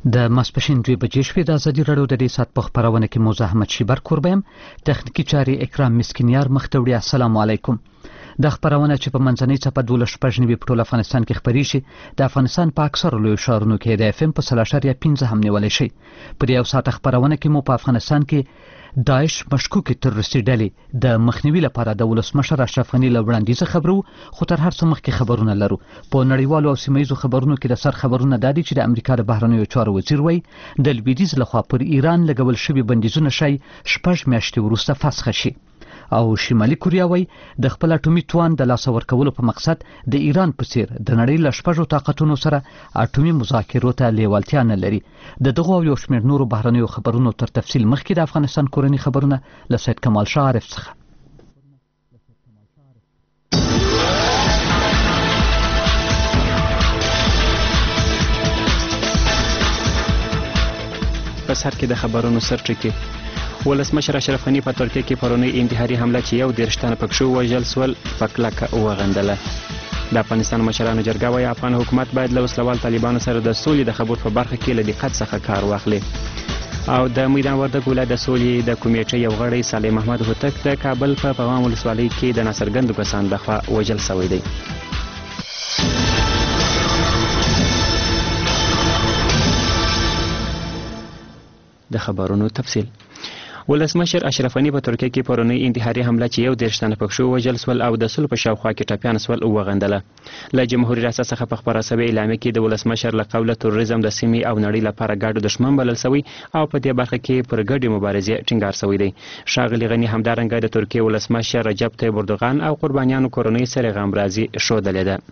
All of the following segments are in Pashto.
د ماسپښین 2 بجې شوې د ازادي راډیو د دې ساعت په خپرونه کې موزه احمد شیبر کوربه یم. تخنیکي چارې اکرام مسکینیار مخ ته وړي. السلام علیکم. د خپرونه چې په منځنۍ څپه 12 په ټول افغانستان کې خپرې شي د افغانستان په اکثرو لویو ښارونو کې د FM په 3.15 هم نیولی شي. په دې یو ساعت خپرونه کې مو په افغانستان کې داعش مشکوکې تروریستي ډلې د مخنیوي لپاره د ولسمشر اشرف غني له وړاندیزه خبرو، خو تر هر څه مخکې خبرونه لرو. په نړیوالو او سیمه ییزو خبرونو کې د سر خبرونه دا دي چې د امریکا د بهرنیو چارو وزیر وایي د لویدیځ لخوا پر ایران لګول شوي بندیزونه شي 6 میاشتې وروسته فسخ شي. او شمالي کوریا وایي د خپل اټومي توان د لاسه ورکولو په مقصد د ایران په څیر د نړۍ له 6 طاقتونو سره اټومي مذاکرو ته لیوالتیا نه لري. د دغو یو شمېر نورو بهرنیو خبرونو تر تفصیل مخکې د افغانستان کورنۍ خبرونه له سید کمال شاه عارف څخه. په سر کې د خبرونو سرټکی ولسمشر اشرف غني په ترکیه کې پرونی انتحاري حمله چې یو 13 تنه پکښو وژل سول په کلکه وغندله. د افغانستان مشرانو جرګه وايي افغان حکومت باید له وسلوال طالبانو سره د سولې د خبرو په برخه کې له دقت څخه کار واخلي. او د میدان وردګ ولایت د سولې د کمیټې یو غړی صالح محمد هوتک د کابل په پغمان ولسوالۍ کې د ناڅرګندو کسانو لخوا وژل شوی دی. د خبرونو تفصیل. ولسمشر اشرف غني په ترکیه کې پرونی انتحاري حمله چې یو 13 تنه پکښو وژل سول او د سل په شاوخوا کې ټپیان سول وغندله. له جمهوریت ریاست څخه په خبره شوې اعلامیه کې د ولسمشر له قوله تروریزم د سیمې او نړۍ لپاره ګډ دښمن بلل شوی او په دې برخه کې پر ګډې مبارزې ټینګار شوی دی. ښاغلي غني همدارنګه د ترکیه ولسمشر رجب طیب اردوغان او قربانیانو کورنۍ سره غمرازي ښودلې ده.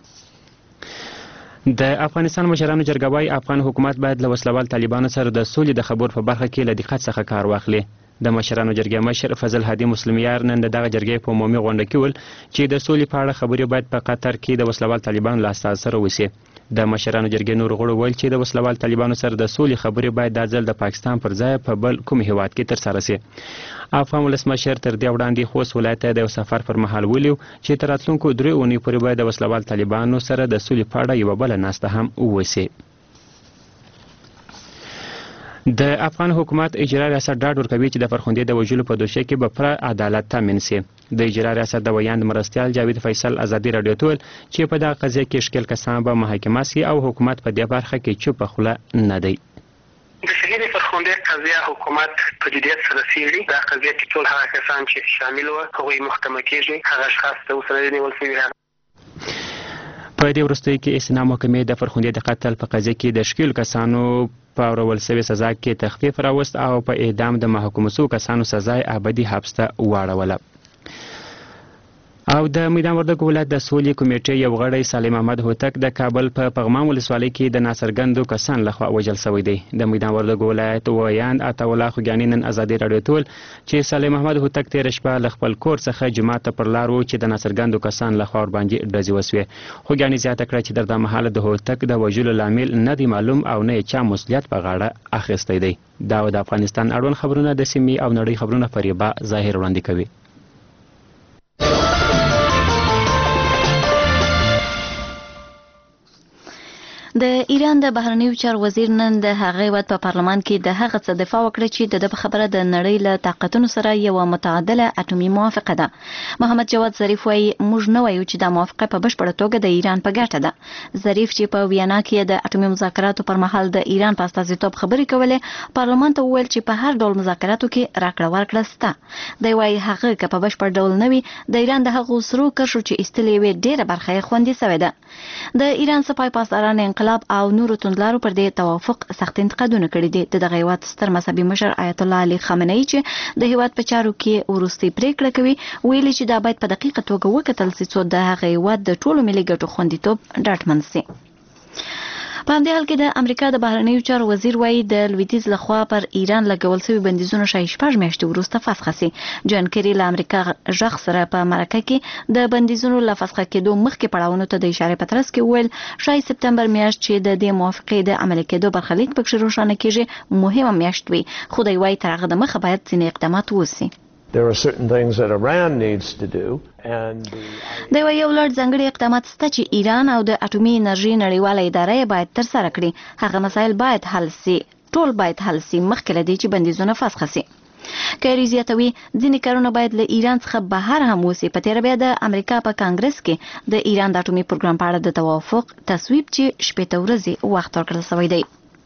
د افغانستان مشرانو جرګه وايي افغان حکومت باید له وسلوال طالبانو سره د سولې د خبرو په برخه کې له دقت څخه کار واخلي. د مشرانو جرګې مشر فضل هادي مسلمیار نن دغه جرګې په عمومي غونډه کې ول چې د سولې په اړه خبرې باید په قطر کې د وسلوال طالبانو له استازو سره وشي. د مشرانو جرګې نور غړو ویل چې د وسلوال طالبانو سره د سولې خبرې باید د ځل د پاکستان پر ځای په بل کوم هیواد کې ترسره شي. افغان ولسمشر تر دې وړاندې خوست ولایت ته د سفر پر مهال ویلو چې تر راتلونکو 3 اونۍ پورې باید د وسلوال طالبانو سره د سولې په اړه یوه بله ناسته هم وشي. د افغان حکومت اجرا ریاست ډاډ ورکوي چې د فرخندې د وژلو په دوسیه کې به پوره عدالت تامین شي. د اجرا ریاست د ویاند مرستیال جاوید فیصل ازادي راډیو ته ویل چې په دغه قضیه کې شکیل کسان به محاکمه شي او حکومت په دې برخه کې چوپه خوله نه دی. د شهید فرخندې قضیه حکومت په جدیت سره څېړي. دا قضیه کې ټول هغه کسان چې شامل وو هغوی محکمه کېږي. هغه اشخاص ته اوسنی نیول شوي. په دې وروستیو کې استناد محکمې د فرخندې د قتل په قضیه کې د شکیلو کسانو په اورول شوې سزا کې تخفیف راوست او په اعدام د محکومو شوو کسانو سزا ابدي حبس ته واړوله. او د میدان وردګ ولایت د سولې کمیټې یو غړی صالح محمد هوتک د کابل په پغمان ولسوالۍ کې د ناڅرګندو کسانو لخوا وژل شوی دی. د میدان وردګ ولایت ویاند عطاالله خوږیاني نن ازادي راډیو ته ویل چې صالح محمد هوتک تېره شپه له خپل کور څخه جومات ته پر لار و چې د ناڅرګندو کسانو لخوا ورباندې ډزې وسوې. خوږیاني زیاته کړه چې تر دا مهاله د هوتک د وژلو لامل نه دی معلوم او نه یې چا مسؤلیت په غاړه اخیستی دی. دا د افغانستان اړوند خبرونه د سیمې او نړۍ خبرونه فریبا ظاهر وړاندې کوي. د ایران د بهرنیو چارو وزیر نن د هغه هیواد په پارلمان کې د هغه څه دفاع وکړه چې د خبره د نړۍ له طاقتونو سره یو متعادله اټومي موافقه ده. محمد جواد ظریف وایي موږ نه وایو چې دا موافقه په بشپړه توګه د ایران په ګټه ده. ظریف چې په ویانا کې د اټومي مذاکراتو پر مهال د ایران په استازیتوب خبرې کولې پارلمان ته وویل چې په هر ډول مذاکراتو کې راکړه ورکړه شته. دی وایي هغه که په بشپړ ډول نه وي د ایران د هغو سرو کرښو چې ایستلې وي ډېره برخه یې خوندي شوې ده. د ایران سپاه پاسداران انقلاب او نورو توندلارو پر دې توافق سخت انتقادونه کړي دي. د دغه هیواد ستر مذهبي مشر آیت الله علي خامنه‌ای چې د هیواد په چارو کې وروستۍ پریکړه کوي ویلي چې دا باید په دقیقه توګه وکتل شي څو د هغه هیواد د ټولو ملي ګټو خوندیتوب ډاډمن شي. په همدې حال کې د امریکا د بهرنیو چارو وزیر وایي د لویدیځ لخوا پر ایران لګول شوي بندیزونه شاید 6 میاشتې وروسته فسخ شي. جان کری له امریکا غږ سره په مرکه کې د بندیزونو له فسخ کېدو مخکې پړاوونو ته د اشارې په ترڅ کې وویل شاید سپتمبر میاشت چې د دې موافقې د عملي کېدو برخلیک پکې روښانه کېږي مهمه میاشت وي، خو دی وایي تر هغه دمخه باید ځینې اقدامات وشي. There are certain things that Iran needs to do and د یو لړ ځانګړي اقدامات شته چې ایران او د اټومي انرژي نړیواله اداره باید ترسره کړي. هغه مسایل باید حل سي، ټول باید حل سي مخکې له دې چې بندیزونه فسخ سي. کیری زیاتوي ځینې کارونه باید له ایران څخه بهر هم وسی. په تیر بیا د امریکا په کانګرس کې د ایران د اټومي پروګرام په اړه د توافق تصویب چې 8 ورځې وخت ورکړل شوی دی.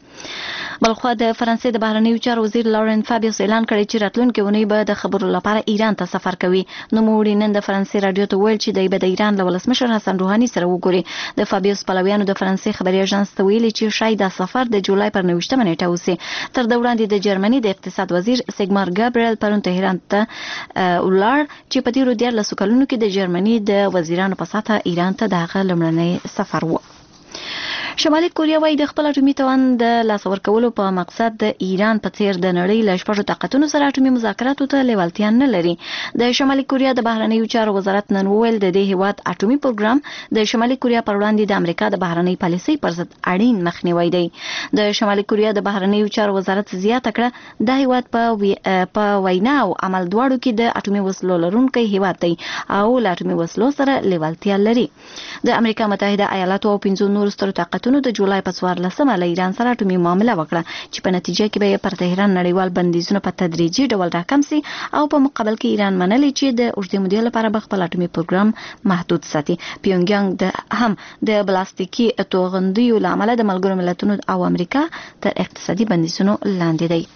بلخوا د فرانسې د بهرنیو چارو وزیر لورن فابیوس اعلان کړی چې راتلونکي اونۍ به د خبرو لپاره ایران ته سفر کوي. نو موږ نن د فرانسې رادیو ته ویل چې د ایران له ولسمشر حسن روحاني سره وګوري. د فابیوس پلویانو د فرانسې خبري اژانس ته ویلي چې شاید دا سفر د جولای پر 9 نیټه وسی. تر دا وړاندې د جرمني د اقتصاد وزیر سیګمار ګابریل پرون تهران ته ولار چې په تیرو 14 کلونو کې د جرمني د وزیرانو په ساته ایران ته دغه لمړنی سفر و. شمالي کوریا وايي د خپل اټومي توان د لاس ورکولو په مقصد د ایران په څیر د نړۍ له شپږو طاقتونو سره اټومي مذاکراتو ته لیوالتیا نه لري. د شمالي کوریا د بهرنیو چارو وزارت نن وویل د دې هیواد اټومي پروګرام د شمالي کوریا پر وړاندې د امریکا د بهرنۍ پالیسۍ پر ضد اړین مخنیوي دی. د شمالي کوریا د بهرنیو چارو وزارت زیاته کړه د هیواد په وینا او عمل دواړو کې د اټومي وسلو لرونکي هیواد دی او له اټومي وسلو سره لیوالتیا لري. د امریکا متحده ایالاتو او 15 نورو سترو طاقتونو د جولای په 14 له ایران سره اټومي معامله وکړه چې په نتیجه کې به پر تهران نړیوال بندیزونه په تدریجي ډول راکم سي او په مقابل کې ایران منلي چې د اوږدې مودې لپاره به خپل اټومي پروګرام محدود ساتي. پیونګیانګ هم د بلاستیکي توغندیو له امله د ملګرو ملتونو او امریکا تر اقتصادي بندیزونو لاندې دی.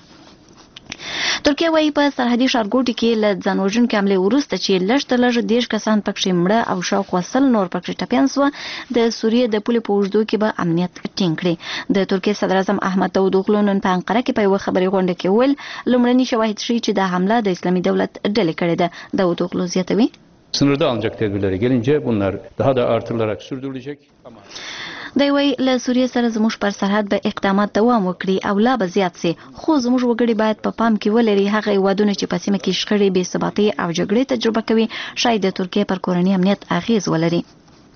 ترکیه وايي په سرحدي ښارګوټي کې له ځانوژونکو حملې وروسته چې لږ تر لږه 10 کسان پکې مړه او شاوخوا 100 نور پکې ټپیان شوه، د سوریې د پولې په اوږدو کې به امنیت ټینګ کړي. د ترکیه صدر اعظم احمد داوودوغلو نن په انقره کې په یوه خبري غونډه کې ویل لومړني شواهد ښیي چې د حمله د اسلامي دولت ډلې کړې ده. داوودوغلو زیاتوي sınırda alınacak tedbirlere gelince bunlar daha da artırılarak sürdürülecek. دی وی له سوریې سره زموږ پر سرحد به اقدامات دوام وکړي او لا به زیات سي، خو زموږ وګړي باید په پام کې ولري هغه هیوادونه چې په سیمه کې شخړې، بې ثباتۍ او جګړې تجربه کوي شاید د ترکیې پر کورني امنیت اغیز ولري.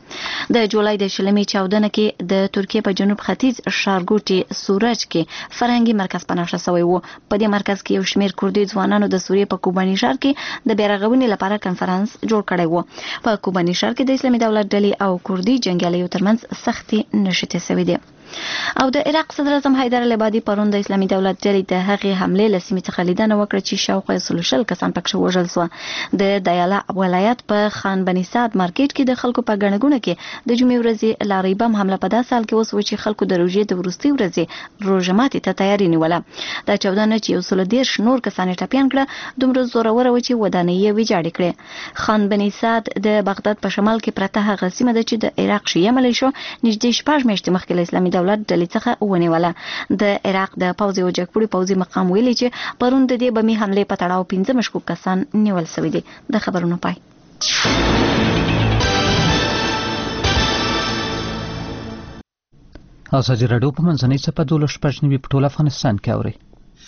د جولای د 14 کې د ترکیې په جنوب ختیځ ښارګوټي سورج کې فرهنګي مرکز پناه شوی و. په دې مرکز کې یو شمېر کردي ځوانانو د سوریې په کوباني ښار کې د بیرغونې لپاره کنفرانس جوړ کړی و. په کوباني ښار کې د اسلامي دولت ډلې او کردي جنګیالیو ترمنځ سختې نښتې شوې دي. او د عراق صدر اعظم حیدر العبادي پرون د اسلامي دولت ډلې د هغې حملې له سیمې څخه لیدنه وکړه چې شاوخوا 100 کسان پکې وژل شوه. د دیالا ولایت په خان بني سعد مارکیټ کې د خلکو په ګڼه ګوڼه کې د جمعې ورځې لارۍ بم حمله په داسې حال کې وسوه چې خلکو د روژې د وروستۍ ورځې روژه ماتې ته تیاري نیوله. دا 14 چې 130 نور کسان ټپیان کړه دومره زوروره و چې ودانۍ یې ویجاړې کړې. خان بني سعد د بغداد په شمال کې پرته هغه سیمه ده چې د عراق شیعه ملیشو نږدې 6 میاشتې مخکې له اسلامي دولت ډلې څخه ونیوله. د عراق د پوځي او جګپوړي پوځي مقام ویلي چې پرون د دې بمي حملې په تړاو 15 مشکوک کسان نیول شوي دي. د خبرونو پای. ازادي راډیو په منځنۍ څپه 12 په ټول افغانستان کې اوري.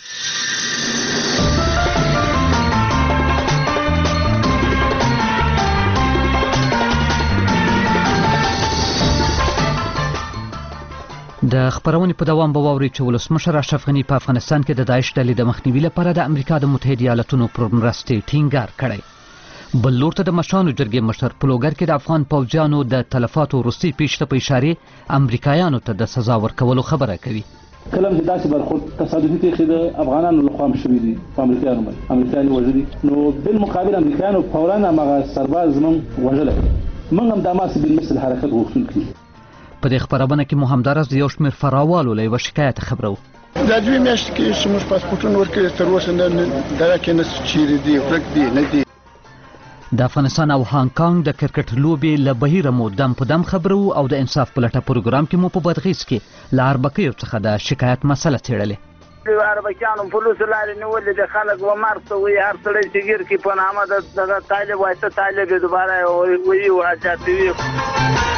د خبرونې په دوام به واوري چې ولسمشر اشرف غني په افغانستان کې د داعش ډلې د مخنیوي لپاره د امریکا د متحده ایالاتونو پر مرستې ټینګار کړی. بل لور ته د مشرانو جرګې مشر په لوګر کې د افغان پوځیانو د تلفاتو وروستۍ پیښې ته په اشارې امریکایانو ته د سزا ورکولو خبره کوي. کله چې داسې برخورد تصادفي پیښې د افغانانو لخوا شوي دي په امریکایانو باندې امریکایان وژلي، نو بالمقابل امریکایانو فورا هغه سرباز زموږ وژلی، موږ هم داسې بالمثل حرکت غوښتونکي. په دې خبرونه کې مو همداراز د یو شمېر فرعوالو له یوه شکایت خبرو. دا 2 میاشتې کې چې موږ پاسپورټونه ورکړي تر اوسه دغه کې نه چیرې دي ورک دي نه دي. د افغانستان او هانګ کانګ د کرکټ لوبې له بهیره مو دم په دم خبرو او د انصاف په لټه پروګرام کې مو په بادغیس کې له اربکیو څخه د شکایت مسله څېړلې. د اربکیانو پولیسو لارې نیولې د خلک ومر ته وایي هر سړی چې ګیر کړي په نامه د طالب وایسته طالب یې دوباره وایي وحاجاتوي.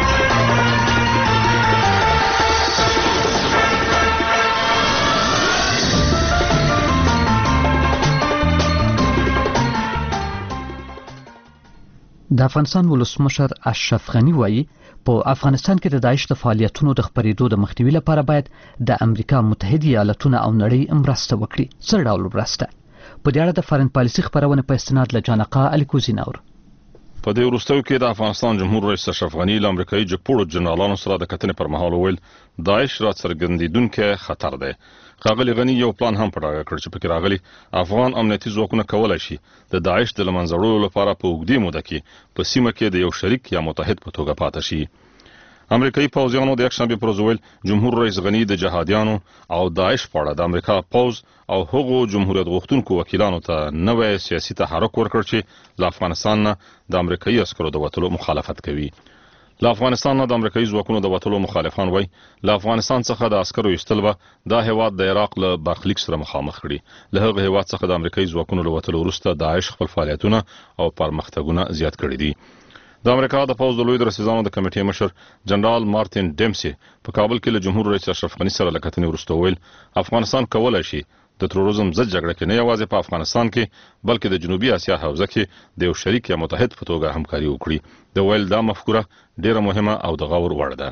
د افغانستان ولسمشر اشرف غني وایي په افغانستان کې د داعش د فعالیتونو د خپرېدو د مخنیوي لپاره باید د امریکا متحده ایالاتونه او نړۍ مرسته وکړي. څه ډول مرسته؟ په دې اړه د فارن پالیسي خبرونه په استناد له جانقا الیکوزی نور. په دې وروستیو کې د افغانستان جمهور رئیس اشرف غني له امریکایي جګپوړو جنرالانو سره د کتنې پر مهال وویل داعش را څرګندېدونکی خطر دی. ښاغلي غني یو پلان هم په ډاګه کړ چې پکې راغلي افغان امنیتي ځواکونه کولی شي د داعش د له منځه وړلو لپاره په اوږدې موده کې په سیمه کې د یو شریک یا متحد په توګه پاتې شي. امریکایي پوځیانو د یکشنبې پر ورځ وویل جمهور رئیس غني د جهادیانو او داعش په اړه د امریکا پوځ او هغو جمهوریت غوښتونکو وکیلانو ته نوی سیاسي تحرک ورکړ چې له افغانستان نه د امریکایي عسکرو د وتلو مخالفت کوي. له افغانستان نه د امریکایي ځواکونو د وتلو مخالفان وایي له افغانستان څخه د عسکرو ایستل به دا هیواد د عراق له برخلیک سره مخامخ کړي. له هغه هیواد څخه د امریکایي ځواکونو له وتلو وروسته داعش خپل فعالیتونه او پرمختګونه زیات کړي دي. د امریکا د پوځ د لوی درسیزانو د کمیټې مشر جنرال مارټین ډیمسي په کابل کې له جمهور رئیس اشرف غني سره له کتنې وروسته وویل افغانستان کولی شي د تروریزم ضد جګړه کې نه یوازې په افغانستان کې بلکې د جنوبي اسیا حوزه کې د یو شریک یا متحد په توګه همکاري وکړي. د ویل دا مفکوره ډیره مهمه او د غور وړ ده.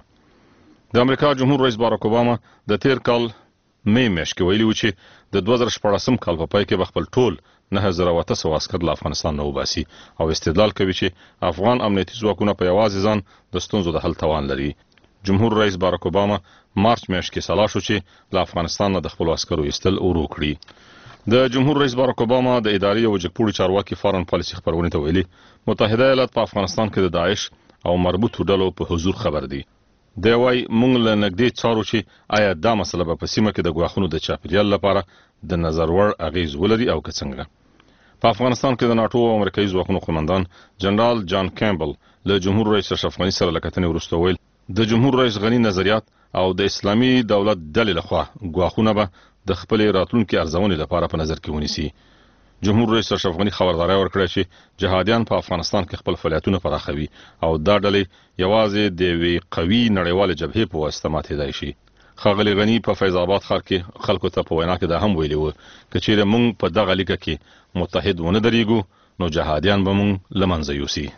د امریکا جمهور رئیس باراک اوباما د تیر کال مې میاشت کې ویلي و چې د 2014 کال په پای کې به خپل ټول 9800 عسکر له افغانستان نه وباسي او استدلال کوي چې افغان امنیتي ځواکونه په یوازې ځان د ستونزو د حل توان لري. جمهور رئیس باراک اوباما مارچ میاشت کې سلا شو چې له افغانستان نه د خپل عسکرو ایستل ورو کړي. د جمهور رئیس باراک اوباما د اداري او جګپوړي چارواکي فارن پالیسي خبرونه ته ویلي متحده ایالات په افغانستان کې د داعش او مربوطو ډلو په حضور خبر دي. دی وايي موږ له نږدې څارو چې آیا دا مسله به په سیمه کې د ګواښونو د چاپیریال لپاره د نظر وړ اغیز ولري او که څنګه. په افغانستان کې د ناټو او امریکایي ځواکونو قومندان جنرال جان کیمبل له جمهور رئیس اشرف غني سره له کتنې وروسته ویل د جمهور رئیس غني نظریات او د اسلامي دولت ډلې لخوا ګواښونه به د خپل راتلونکي ارزونې لپاره په نظر کې ونیسي. جمهور رئیس اشرف غني خبرداري ورکړه چې جهادیان په افغانستان کې خپل فعالیتونه پراخوي او دا ډلې یوازې د یوې قوي نړیوالې جبهې په واسطه ماتېدای شي. ښاغلي غني په فیض آباد ښار کې خلکو ته په وینا کې دا هم ویلي و که چیرې موږ په دغه لیکه کې متحد ونه درېږو نو جهادیان به موږ له منځه یوسي.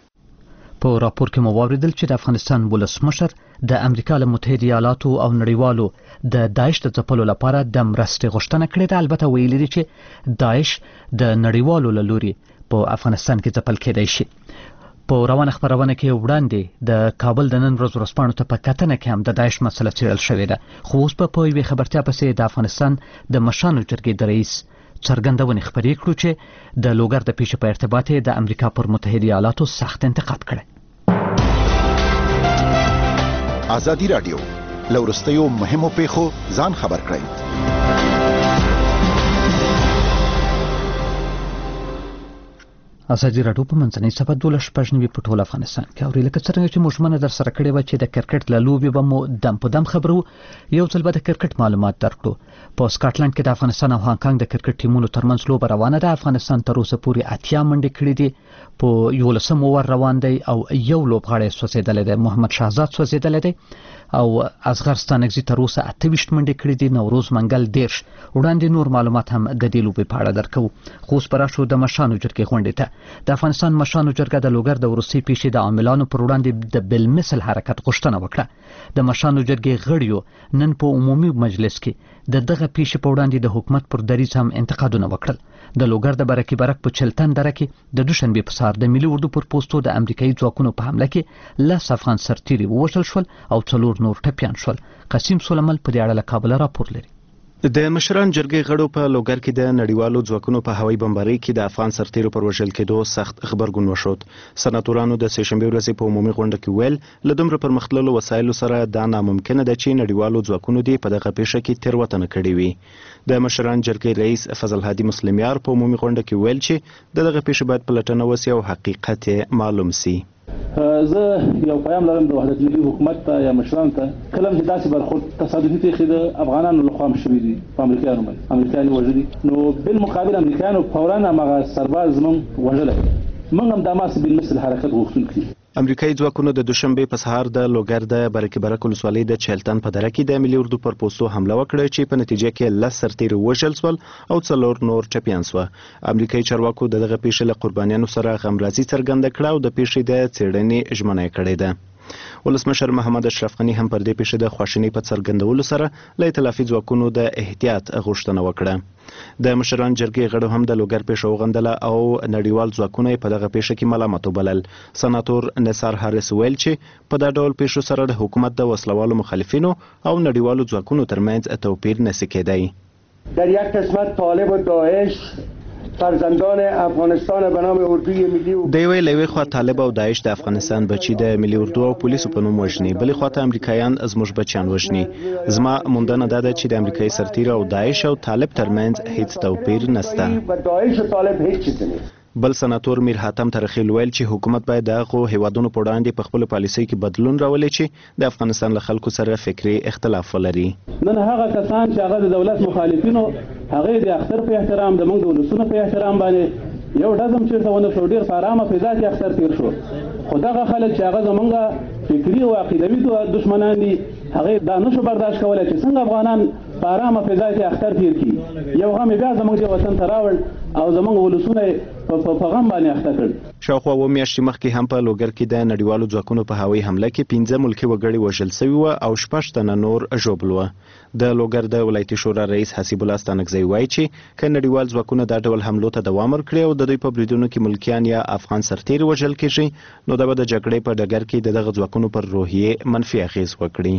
په راپور کې مو واوریدل چې د افغانستان ولسمشر د امریکا له متحده ایالاتو او نړیوالو د داعش د ځپلو لپاره د مرستې غوښتنه کړې ده. البته ویلي دي چې داعش د نړیوالو له لوري په افغانستان کې ځپل کېدای شي. په روانه خبرونه کې وړاندې د کابل د نن ورځ ورځپاڼو ته په کتنه کې هم د داعش مسله څېړل شوې ده. خو اوس په یوې خبرتیا پسې د افغانستان د مشرانو جرګې د رئیس څرګندونې خبرې کړو چې د لوګر د پیښې په ارتباط د امریکا پر متحده ایالاتو سخت انتقاد کړی. ازادي رادیو لورستیو مهمو پیښو ځان خبر کړئ. ازادي راډیو په منځنۍ صفحه 12 په ټول افغانستان کې او لکه څنګه چې مشمنه در سره کړې و چې د کرکټ له لوبې به مو دم په دم خبرو یو ځل به د کرکټ معلومات درکړو. په سکاټلند کې د افغانستان او هانګ کانګ د کرکټ ټیمونو ترمنځ لوبه روانه ده. افغانستان تر اوسه پورې 80 منډې کړې دي. په 11 اور روان دی او یو لوبغاړی سوځېدلی دی، محمد شهزاد سوځېدلی دی او اصغر ستانکزي تر اوسه 28 منډې کړې دي. نوروز منګل 10. وړاندې نور معلومات هم د دې لوبې په اړه درکو. خو اوس به راشو د مشرانو جرګې غونډې ته. د افغانستان مشرانو جرګه د لوګر د وروستۍ پیښې د عاملانو پر وړاندې د بالمثل حرکت غوښتنه وکړه. د مشرانو جرګې غړیو نن په عمومي مجلس کې د دغه پیښې په وړاندې د حکومت پر دریځ هم انتقادونه وکړل. د لوګر د برکي برک په چلتن دره کې د دوشنبه په سهار د ملي اردو پر پوسټو د امریکایي ځواکونو په حمله کې 10 افغان سرتیري ووژل شول او 4 نور ټپیان شول. قاسم سلیمل په دې اړه له کابل راپور لري. د مشران جرګې غړو په لوګر کې د نړیوالو ځواکونو په هوایي بمبارۍ کې د افغان سرتیرو پر وژل کېدو سخت خبرګون وشود. سناتورانو د سهشنبه ورځې په عمومي غونډه کې ویل له دومره پرمختللو وسایلو سره دا ناممکنه ده چې نړیوالو ځواکونو دې په دغه پیښه کې تېروتنه کړې وي. د مشران جرګې رئیس فضل هادي مسلمیار په عمومي غونډه کې ویل چې دغه پیښه باید پلټنه وشي او حقیقت معلوم شي. زه یو پیغام لرم د وحدت ملي حکومت ته یا مشرانو ته، کله چې داسې برخورد تصادفي پیښې د افغانانو لخوا شوي دي په امریکایانو باندې، امریکایان وژلي، نو بالمقابل امریکایانو فورا هغه سرباز زموږ وژلی، موږ هم داسې بالمثل حرکت غوښتونکي. امریکایي ځواکونو د دوشنبه په سهار د لوګر د برکي برک ولسوالۍ د چلتن په دره کې د ملي اردو پر پوسټو حمله وکړه چې په نتیجه کې 10 سرتیري وژل شول او 4 نور ټپیان شول. امریکایي چارواکو دغه پیښې له قربانیانو سره غمرازي څرګنده کړه او د پیښې د څېړنې ژمنه کړې ده. ولسمشر محمد اشرف غنی هم پر دې پیښې د خواشینۍ په څرګندولو سره له ائتلافي ځواکونو د احتیاط غوښتنه وکړه. د مشران جرګې غړو هم د لوګر پیښه وغندله او نړیوال ځواکونه په دغه پیښه کې ملامت وبلل. سناتور نثار هاریس ویل چې په دا ډول پیښو سره د حکومت د وسلوالو مخالفینو او نړیوالو ځواکونو ترمنځ توپیر نشي کېدای. در یک قسمت طالب و داعش فرزندان افغانستان به نام اردوی ملی د یوې خوا طالب او داعش د افغانستان بچي د ملي اردو او پولیسو په نوم وژني، بلې خوا ته امریکایان زموږ بچیان وژني. زما موندنه دا ده چې د امریکایي سرتیرو او داعش او طالب ترمنځ هیڅ توپیر نشته. بل سناتور میر حاتم ترخیل ویل چې حکومت باید دغه هیوادونو په وړاندې په خپل پالیسۍ کې بدلون راولي چې د افغانستان له خلکو سره فکري اختلاف ولري. نن هغه کسان چې هغه د دولت مخالفینو هغه د اختر په احترام د موږ د ولسونو په احترام باندې یو ډزم چې ونه شو ډیر په آرامه فضا کې اختر تیر شو. خو دغه خلک چې هغه زمونږ فکري او عقیدوي دشمنان دي هغه دا نشو برداشت کولای چې څنګه افغانان په آرامه فضا کې اختر تیر کړي. یو غم بیا زموږ د وطن ته راوړ او زموږ ولسونه په غم باندې اخته کړ. شاوخوا 2 میاشتې مخکې هم په لوګر کې د نړیوالو ځواکونو په هوایي حمله کې 15 ملکي وګړي وژل شوي وو او 6 تنه نور ژوبل وو. د لوګر د ولایتي شورا رئیس حسیب الله ستانکزی وایي چې که نړیوال ځواکونه دا ډول حملو ته دوام ورکړي او د دوی په بریدونو کې ملکیان یا افغان سرتیري وژل کېږي نو دا به د جګړې په ډګر کې دغه ځواکونو پر روحیې منفي اغیز وکړي.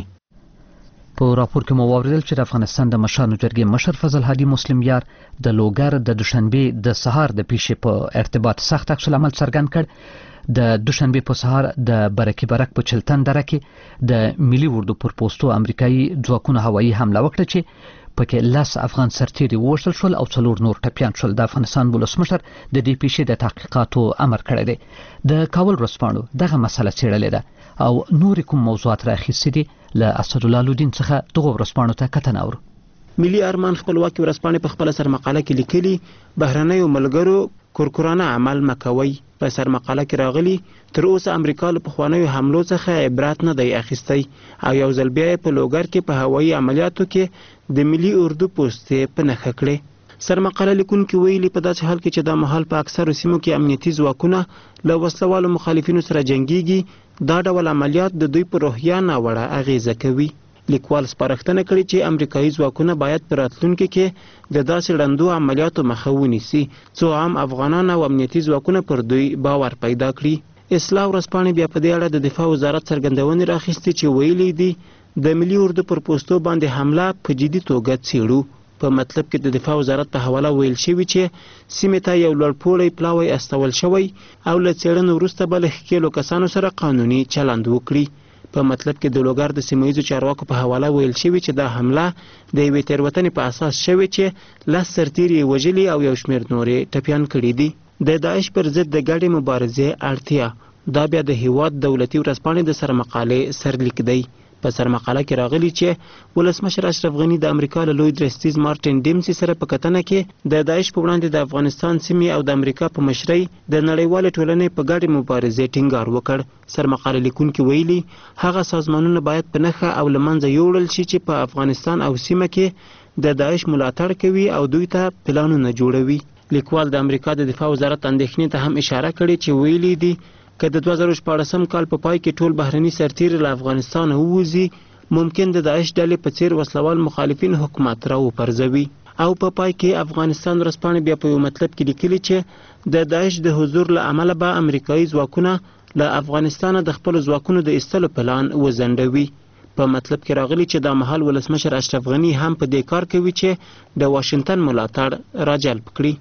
په راپور کې مو واوریدل چې د افغانستان د مشرانو جرګې مشر فضل هادي مسلم یار د لوګر د دوشنبه د سهار د پیښې په ارتباط سخت عکس العمل څرګند کړ. د دوشنبه په سهار د برکي برک په چلتن دره کې د ملي اردو پر پوسټو امریکایي ځواکونو هوایي حمله وکړه چې پکې 10 افغان سرتیري وژل شول او 4 نور ټپیان شول. د افغانستان ولسمشر د دې پیښې د تحقیقاتو امر کړی دی. د کابل ورځپاڼو دغه مسله څېړلې ده او نور کوم موضوعات راخیستي دي. له اسد الله لودین څخه دغه ورځپاڼو ته کتنه اورو. ملي ارمان خپلواکي ورځپاڼې په خپل سرمقاله کې لیکلي بهرنیو ملګرو کورکورانه عمل مکوي. په سرمقاله کې راغلي تر اوسه امریکا له پخوانیو حملو څخه عبرت نه دی اخیستی او یو ځل بیا په لوګر کې په هوایي عملیاتو کې د ملي اردو پوستې په نښه کړې. سرمقاله لیکونکي ویلي په داسې حال کې چې دا مهال په اکثرو سیمو کې امنیتي ځواکونه له وسلوالو مخالفینو سره جنګیږي دا ډول عملیات د دوی په روحیه ناوړه اغیزه کوي. لیکوال سپارښتنه کړې چې امریکایي ځواکونه باید په راتلونکي کې د داسې ړندو عملیاتو مخه ونیسي څو عام افغانان او امنیتي ځواکونه پر دوی باور پیدا کړي. اصلاح ورځپاڼې بیا په دې اړه د دفاع وزارت څرګندونې راخیستې چې ویلي دي د ملي اردو پر پوستو باندې حمله په جدي توګه څېړو. په مطلب کې د دفاع وزارت په حواله ویل شوي چې سیمې ته یو لوړپوړی پلاوی استول شوی او له څېړنې وروسته به له ښکېلو کسانو سره قانوني چلند وکړي. په مطلب کې د لوګر د سیمه ییزو چارواکو په حواله ویل شوي چې دا حمله د یوې تېروتنې په اساس شوې چې 10 سرتیري وژلي او یو شمېر نورې ټپیان کړي دي. د داعش پر ضد د ګډې مبارزې اړتیا دا بیا د هیواد دولتي ورځپاڼې د سرمقالې سرلیک دی. په سرمقاله کې راغلي چې ولسمشر اشرف غنی د امریکا له لوی درستیز مارټین ډیمسي سره په کتنه کې د داعش په وړاندې د افغانستان سیمې او د امریکا په مشرۍ د نړیوالې ټولنې په ګډې مبارزې ټینګار وکړ. سرمقاله لیکونکي ویلي هغه سازمانونه باید په نښه او له منځه یوړل شي چې په افغانستان او سیمه کې د داعش ملاتړ کوي او دوی ته پلانونه جوړوي. لیکوال د امریکا د دفاع وزارت اندېښنې ته هم اشاره کړې چې ویلي دي که د 2014 کال په پای کې ټول بهرني سرتیري له افغانستان ووځي ممکن د داعش ډلې په څیر وسلوال مخالفین حکومت راوپرځوي. او په پای کې افغانستان ورځپاڼې بیا په یو مطلب کې لیکلي چې د داعش د حضور له امله به امریکایي ځواکونه له افغانستان د خپل ځواکونو د ایستلو پلان وزندوي. په مطلب کې راغلي چې دا مهال ولسمشر اشرف غنی هم په دې کار کوي چې د واشنگټن ملاتړ راجلب کړي.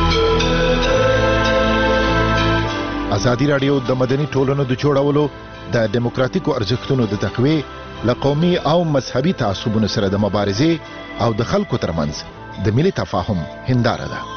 ازادي راډیو د مدني ټولنو د جوړولو د دیموکراتیکو ارزښتونو د تقویې له قومي او مذهبي تعصبونو سره د مبارزې او د خلکو ترمنځ د ملي تفاهم هنداره ده.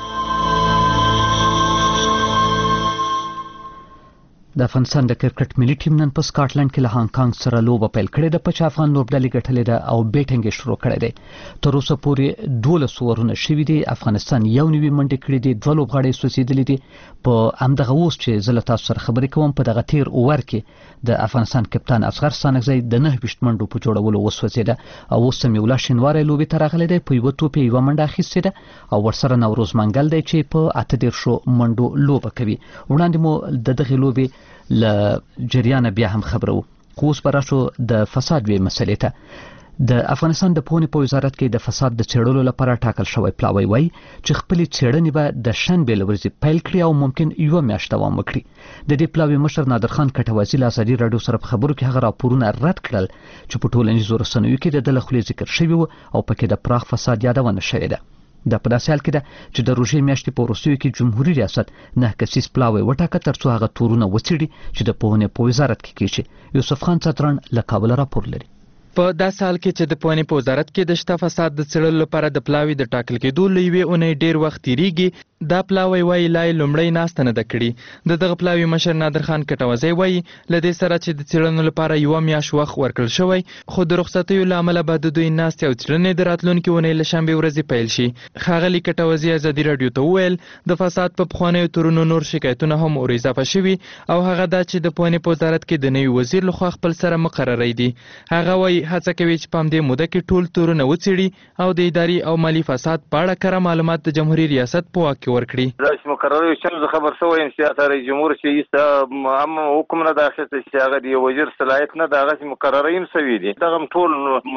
د افغانستان د کرکټ ملي ټیم نن په سکاټلند کې له هانګ کانګ سره لوبه پیل کړې ده. په چا افغان لوبډلې ګټلې ده او بیټینګ یې شروع کړی دی. تر اوسه پورې 12 اورونه شوي دي. افغانستان یو نوي منډې کړې دي، 2 لوبغاړي سوځېدلي دي. په همدغه اوس چې زه له تاسو سره خبرې کوم په دغه تیر اوور کې د افغانستان کپتان اصغر ستانکزی د 9 منډو په جوړولو وسوځېده او اوس سمیولا شینواری لوبې ته راغلی دی. په یوه توپ یوه منډه اخیستې ده او ورسره نوروز منګل دی چې په 18 منډو لوبه کوي. وړاندې مو د دغې لوبې له جریانه بیا هم خبرو. خو اوس به راشو د فساد وی مسلې ته. د افغانستان د پوهنې په وزارت کې د فساد د څېړلو لپاره ټاکل شوی پلاوی وایي چې خپلې څېړنې به د شنبې له ورځې پیل کړي او ممکن یوه میاشت دوام وکړي. د دې پلاوي مشر نادر خان کټوازي له ازادي راډیو سره په خبرو کې هغه راپورونه رد کړل چې په ټولنیزو رسنیو کې د ده له خولې ذکر شوي وو او پکې د پراخ فساد یادونه شوې ده. دا په داسې حال کې ده چې د روژې میاشتې په وروستیو کې جمهوري ریاست 9 کسیز پلاوی وټاکه ترڅو هغه تورونه وڅېړي چې د پوهنې په وزارت کې کېږي. یوسف خان څتران له کابل راپور لري. په داسې حال کې چې د پوهنې په وزارت کې د شته فساد د څېړلو لپاره د پلاوي د ټاکل کېدو له یوې اونۍ ډېر وخت تېرېږي، دا پلاوی وایي لا یې لومړۍ ناسته نه ده کړې. د دغه پلاوي مشر نادر خان کټوازی وایي له دې سره چې د څېړنو لپاره یوه میاشت وخت ورکړل شوی، خو د رخصتیو له امله به د دوی ناستې او څېړنې د راتلونکې اونۍ له شنبې ورځې پیل شي. ښاغلي کټوازي ازادي راډیو ته وویل د فساد په پخوانیو تورونو نور شکایتونه هم ور اضافه شوي او هغه دا چې د پوهنې په وزارت کې د نوي وزیر لخوا خپل سره مقرری دي. هغه وایي هڅه کوي چې په همدې موده کې ټول تورونه وڅېړي او د اداري او مالي فساد په اړه کره معلومات د جمهوري ریاست په واک کې ورکړي. مقرر شم خبر شوی یم چې رئیس جمهور چې هم حکم نه داخله چې هغه دی وزیر صلاحیت نه دغه مقررین سوي دي. دغه ټول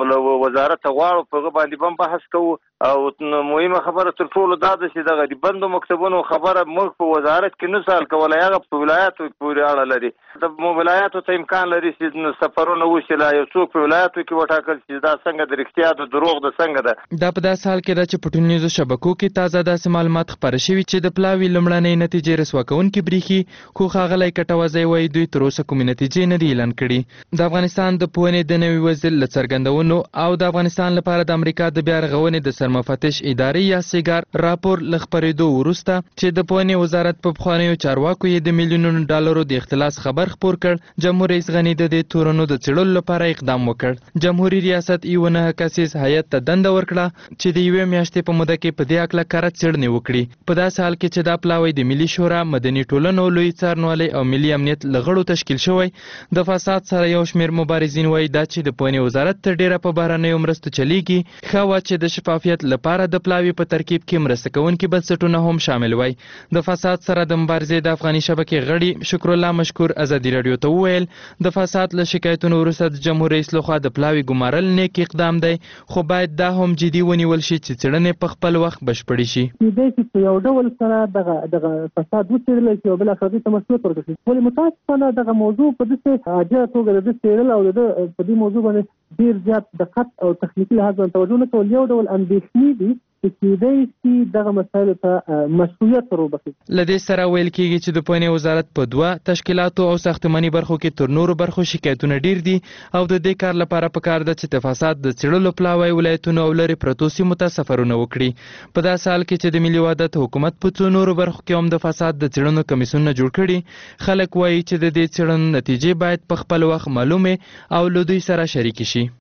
وزارت غواړو په باندې هم بحث کوو او مهمه خبره تر ټولو دا ده چې دغه د بندو مکتبونو خبره موږ په وزارت کې نه سال کولای، هغه په ولایاتو پورې اړه لري. د ولایاتو ته امکان لري چې سفرونه وشي، لا یو څوک په ولایاتو کې وټاکل چې دا څنګه د رښتیا د دروغ د څنګه ده. دا په داسې حال کې ده چې په ټولنیزو شبکو کې تازه داسې معلومات خپاره شوي چې د پلاوي لومړنۍ نتیجې رسوا کوونکې بریښي، خو ښاغلی کټوازی وایي دوی تر اوسه کومې نتیجې نه دي اعلان کړي. د افغانستان د پوهنې د نوي وزیر له څرګندونو او د افغانستان لپاره د امریکا د بیا رغونې د سرمفتش ادارې یا سیګار راپور له خپرېدو وروسته چې د پوهنې وزارت په پخوانیو چارواکو یې د میلیونونو ډالرو د اختلاس خبر خپور کړ، جمهور رئیس غني د دې تورنو د څېړلو لپاره اقدام وکړ. جمهوري ریاست یو 9 کسیز هیئت ته دنده ورکړه چې د یوې میاشتې په موده کې په دې هکله کره څېړنې وکړي. په داسې حال کې چې دا پلاوی د ملي شورا، مدني ټولنو، لوی څارنوالۍ او ملي امنیت له غړو تشکیل شوی. د فساد سره یو شمېر مبارزین وایي دا چې د پوهنې وزارت تر ډېره په بهرنیو مرستو چلیږي، ښه وه چې د شفافیت لپاره د پلاوي په ترکیب کې مرسته کوونکي بنسټونه هم شامل وای. د فساد سره د مبارزې د افغاني شبکې غړي شکر الله مشکور ازادي راډیو ته وویل د فساد له شکایتونو وروسته د جمهور رئیس لخوا د پلاوي ګمارل نیک اقدام دی، خو باید دا هم جدي ونیول شي چې څېړنې په خپل وخت بشپړې شي. کېدای شي په یو ډول سره دغه فساد وڅېړلی شي او بالاخره دې ته مسؤلیت ورکړل شي، ولې متاسفانه دغه موضوع په داسې عاجله توګه د ده څېړل او د ده په دې موضوع باندې ډېر زیات دقت او تخنیکي لحاظ باندې توجه نه کول یو ډول اندېښنې دي چې کېدای شي دغه مسایلو ته مسؤلیت وروبخي. له دې سره ویل کېږي چې د پوهنې وزارت په 2 تشکیلاتو او ساختماني برخو کې تر نورو برخو شکایتونه ډېر دي او د دې کار لپاره پکار ده چې د فساد د څېړلو پلاوی ولایتونو او لرې پرتو سیمو ته سفرونه وکړي. په داسې حال کې چې د ملي وحدت حکومت په څو نورو برخو کې هم د فساد د څېړنو کمیسیونونه جوړ کړي، خلک وایي چې د دې څېړنو نتیجې باید په خپل وخت معلومې او له دوی سره شریکې شي.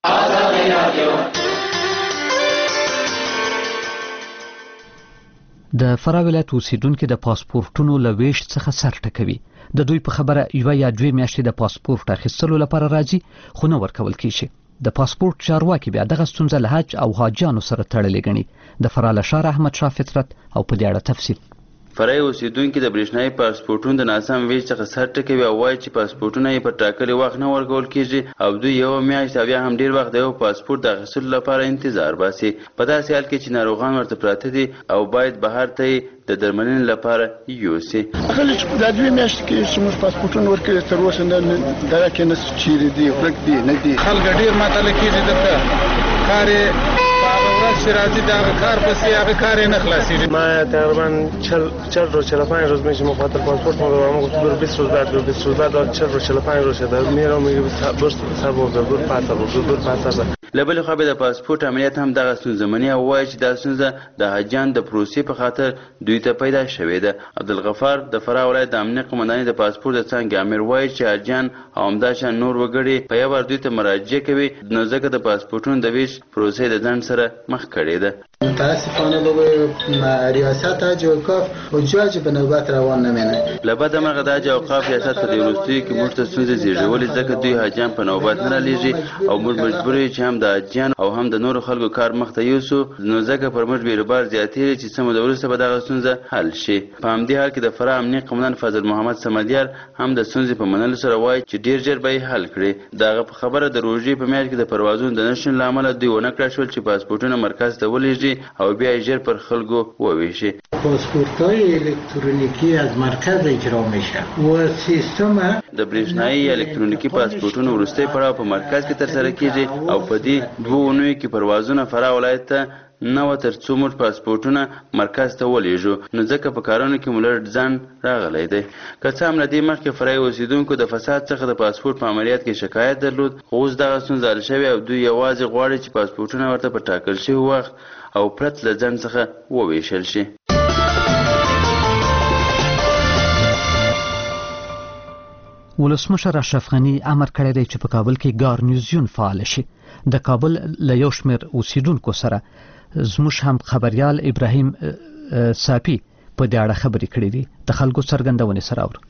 د فراه ولایت اوسیدونکو د پاسپورتونو له ویش څخه سر ټکوي. د دوی په خبره یوه یا 2 میاشتې د پاسپورت اخیستلو لپاره راځي خو نه ورکول کیږي. د پاسپورت چارواکي بیا دغه ستونزه له حج او حاجیانو سره تړلې ګڼي. د فراه له ښار احمد شاه فطرت او په دې اړه تفصیل. فرای اوسیدونکو د برېښنایي پاسپورتونو د ناسم ویش څخه سر ټکوي او وایي چې پاسپورتونه یې په ټاکلي وخت نه ورکول کېږي او دوی یوه میاشت او بیا هم ډېر وخت د یو پاسپورت د اخیستلو لپاره انتظار باسي. په داسې حال کې چې ناروغان ورته پراته دي او باید بهر ته یې د درملنې لپاره یوسي. هغه چې دا 2 میاشتې کې چې موږ پاسپورتونه ورکړي تر اوسه دغه کې نه چیرې دي ورک دي نه دي. خلک ډېر معطله کېږي دلته کار یې ورځ چې راځي د هغه کار پسې هغه کار یې نه خلاصېږي. ما تقریبا 40 روز 45 روز میشه مخاطر پاسپورت ما برو 20 روز بعد 20 روز بعد 40 روز 45 روز شده میرم میگه برو سبب برو پاسا. له بلې خوا د پاسپورت عملیات هم دغه ستونزمنې او وایي چې دا ستونزه د حاجیانو د پروسې په خاطر دوی ته پیدا شوې ده. عبدالغفار د فراه ولایت د امنیت قومندانۍ د پاسپورت د څانګې امیر وایي چې حاجیان او همداشان نور وګړي په یو وار دوی ته مراجعه کوي نو ځکه د پاسپورتونو د ویش پروسې د ځنډ سره مخ کړې ده. متاسفانه به ریاست حج اوقاف حجاج به نوبت روان نمینه. لبد مرغه د حج اوقاف ریاست په دې وروستیو کې موږ ته ستونزې زیږولې ځکه دوی حاجیان په نوبت نه رالیږي او موږ مجبور یو چې هم د حاجیان او هم د نورو خلکو کار مخ ته یوسو، نو ځکه پر موږ بیروبار زیاتېږي چې څه موده وروسته به دغه ستونزه حل شي. په همدې حال کې د فراه امنیه قومندان فضل محمد صمدیار هم د ستونزې په منلو سره وایي چې ډېر ژر به یې حل کړي. د هغه په خبره د روژې په میاشت کې د پروازونو د نشتون له امله دوی ونه کړای شول چې پاسپورټونه مرکز ته ولېږي او بیا یې ژر پر خلکو وویشي. پاسپورت‌های الکترونیکی از مرکز اجرا میشه و سیستم د برېښنایي الکترونیکي پاسپورټونو وروستی پړاو په مرکز کې ترسره کیږي او په دې 2 اونیو کې پروازونه فراه ولایت ته نه تر څو موږ پاسپورټونه مرکز ته ولېږو، نو ځکه په کارونو کې مو لږ ځان راغلی دی. که څه هم له دې مخکې فرایي اوسېدونکو د فساد څخه د پاسپورټ په عملیات کې شکایت درلود، خو اوس دغه ستونزه حل شوې او دوی یوازې غواړي چې پاسپورټونه ورته په ټاکل شوي وخت او پرت له ځنډ څخه وویشل شي. ولسمشر اشرف غني امر کړی دی چې په کابل کې ګارنیزیون فعال شي. د کابل له یو شمېر اوسیدونکو سره زموږ هم خبريال ابراهیم صافي په دې اړه خبرې کړې دي. د خلکو څرګندونې سره اورو.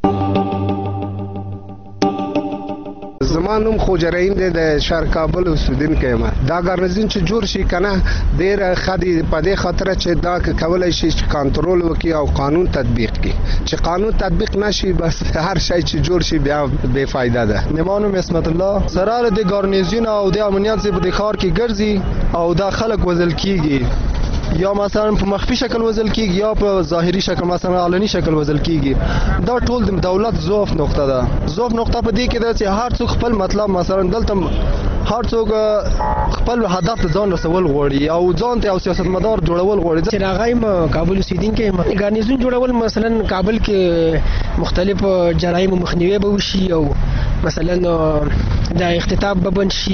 زمانوم خوجا رحیم د شهر کابل اوسیدونکی یم. دا ګارنیزیون چې جوړ شي کنه ډېر ښه دی په دې خاطر چې دا کولی شي چې کنټرول وکړي او قانون تطبیق کړي. چې قانون تطبیق نشي بس هر شی چې جوړ شي بیا بې فایده ده. نمانوم اسمت الله سرار د ګارنیزیون او د امنیت په دې ښار کې ګرځي او دا خلک وزل کیږي، یا مثلا په مخفي شکل وزل کیږي یا په ظاهري شکل مثلا علني شکل وزل کیږي. دا ټول د دولت ضعف نقطه ده. ضعف نقطه په دې کې ده چې هر څوک خپل مطلب مثلا دلته هر څوک خپل هدف ته ځان رسول غواړي او ځان ته او سیاستمدار جوړول غواړي. چې راغایم کابل اوسیدونکي ګارنیزیون جوړول مثلا کابل کې مختلف جرایم مخنیوي به وشي او مثلا د اختطاف به بند شي.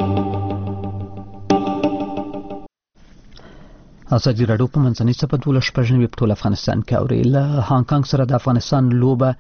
ازادي راډیو په منځنۍ سپه 12 په ټول افغانستان کې اوري. له هانګ کانګ سره د افغانستان لوبه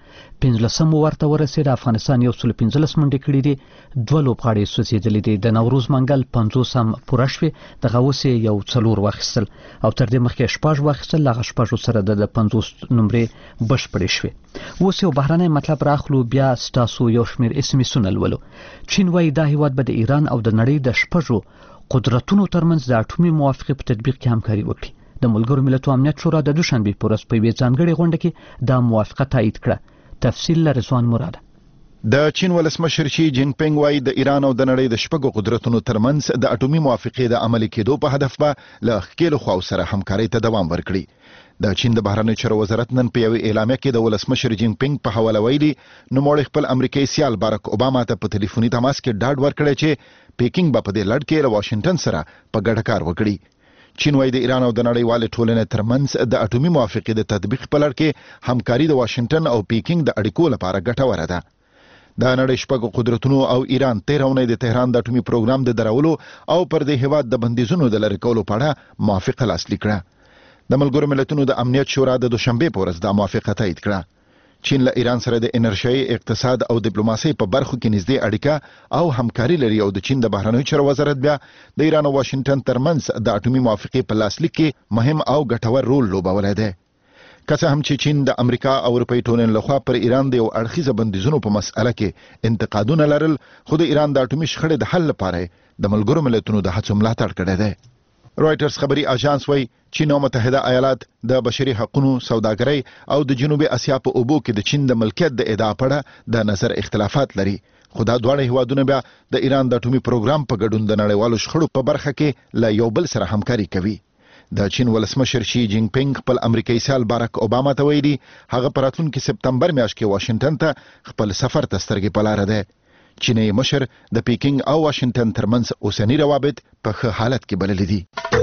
15 ورته ورسېد. افغانستان 115 منډې کړې دي، 2 لوبغاړي سوځېدلې دي. د نوروز منګل 50 هم پوره شوې، دغه اوس یو 4 واخیستل او تر دې مخکې 6 واخیستل. هغه 6 سره د 50 نمرې بشپړې شوې. اوس یو بهرنی مطلب راخلو، بیا ستاسو یو شمېر SMS-ونه لولو. چین وایي دا هیواد به د ایران او د نړۍ د 6 قدرتونو ترمنځ د اټومي موافقې په تطبیق کې همکاري وکړي. د ملګرو ملتونو امنیت شورا د دوشنبه په ورځ په یوې ځانګړې غونډه کې دا موافقه تایید کړه. تفصیل له رضوان مراد. د چین ولسمشر شي جین پینګ وايي د ایران او د نړۍ د 6 قدرتونو ترمنځ د اټومي موافقې د عملي کېدو په هدف به له ښکېلو خواو سره همکاري ته دوام ورکړي. د چین د بهرنیو چارو وزارت نن په یوې اعلامیه کې د ولسمشر جین پینګ په حواله ویلي نوموړی خپل امریکایي سیال باراک اوباما ته په ټلیفوني تماس کې ډاډ ورکړی چې پیکینګ به په دې لړ کې له واشنگټن سره په ګډه کار وکړي. چین وايي د ایران او د نړیوالې ټولنې ترمنځ د اټومي موافقې د تطبیق په لړ کې همکاري د واشنگټن او پیکینګ د اړیکو لپاره ګټوره ده. د نړۍ 6 قدرتونو او ایران 13 اونۍ د تهران د اټومي پروګرام د درولو او پر دې هیواد د بندیزونو د لری کولو په اړه موافقه لاسلیک کړه. د ملګرو ملتونو د امنیت شورا د دوشنبه په ورځ دا موافقه تایید کړه. چین له ایران سره د انرژي، اقتصاد او ډیپلوماسي په برخو کې نږدې اړیکه او همکاري لري او د چین د بهرنیو چارو وزارت بیا د ایران او واشنگټن ترمنځ د اټومي موافقې په لاسلیک کې مهم او ګټور رول لوبولی دی. که څه هم چې چین د امریکا او اروپایي ټولنې لخوا پر ایران د یو اړخیزه بندیزونو په مسأله کې انتقادونه لرل، خو د ایران د اټومي شخړې د حل لپاره د ملګرو ملتونو د هڅو ملاتړ کړی دی. رويټرز خبري اژانس وایي چین او متحده ایالات د بشري حقوقو، سوداګرۍ او د جنوبي اسیا په اوبو کې د چین د ملکیت د ادعا په اړه د نظر اختلافات لري. خو دا دواړه هیوادونه بیا د ایران د اټومي پروګرام په ګډون د نړیوالو شخړو په برخه کې له یو بل سره همکاري کوي. د چین ولسمشر شي جین پینګ خپل امریکایي سیال باراک اوباما ته ویلي هغه په راتلونکي سپتمبر میاشت کې واشنگټن ته خپل سفر ته سترګې په لاره ده. چیني مشر د پیکینګ او واشنگټن ترمنځ اوسنی روابط په ښه حالت کې بللي دي.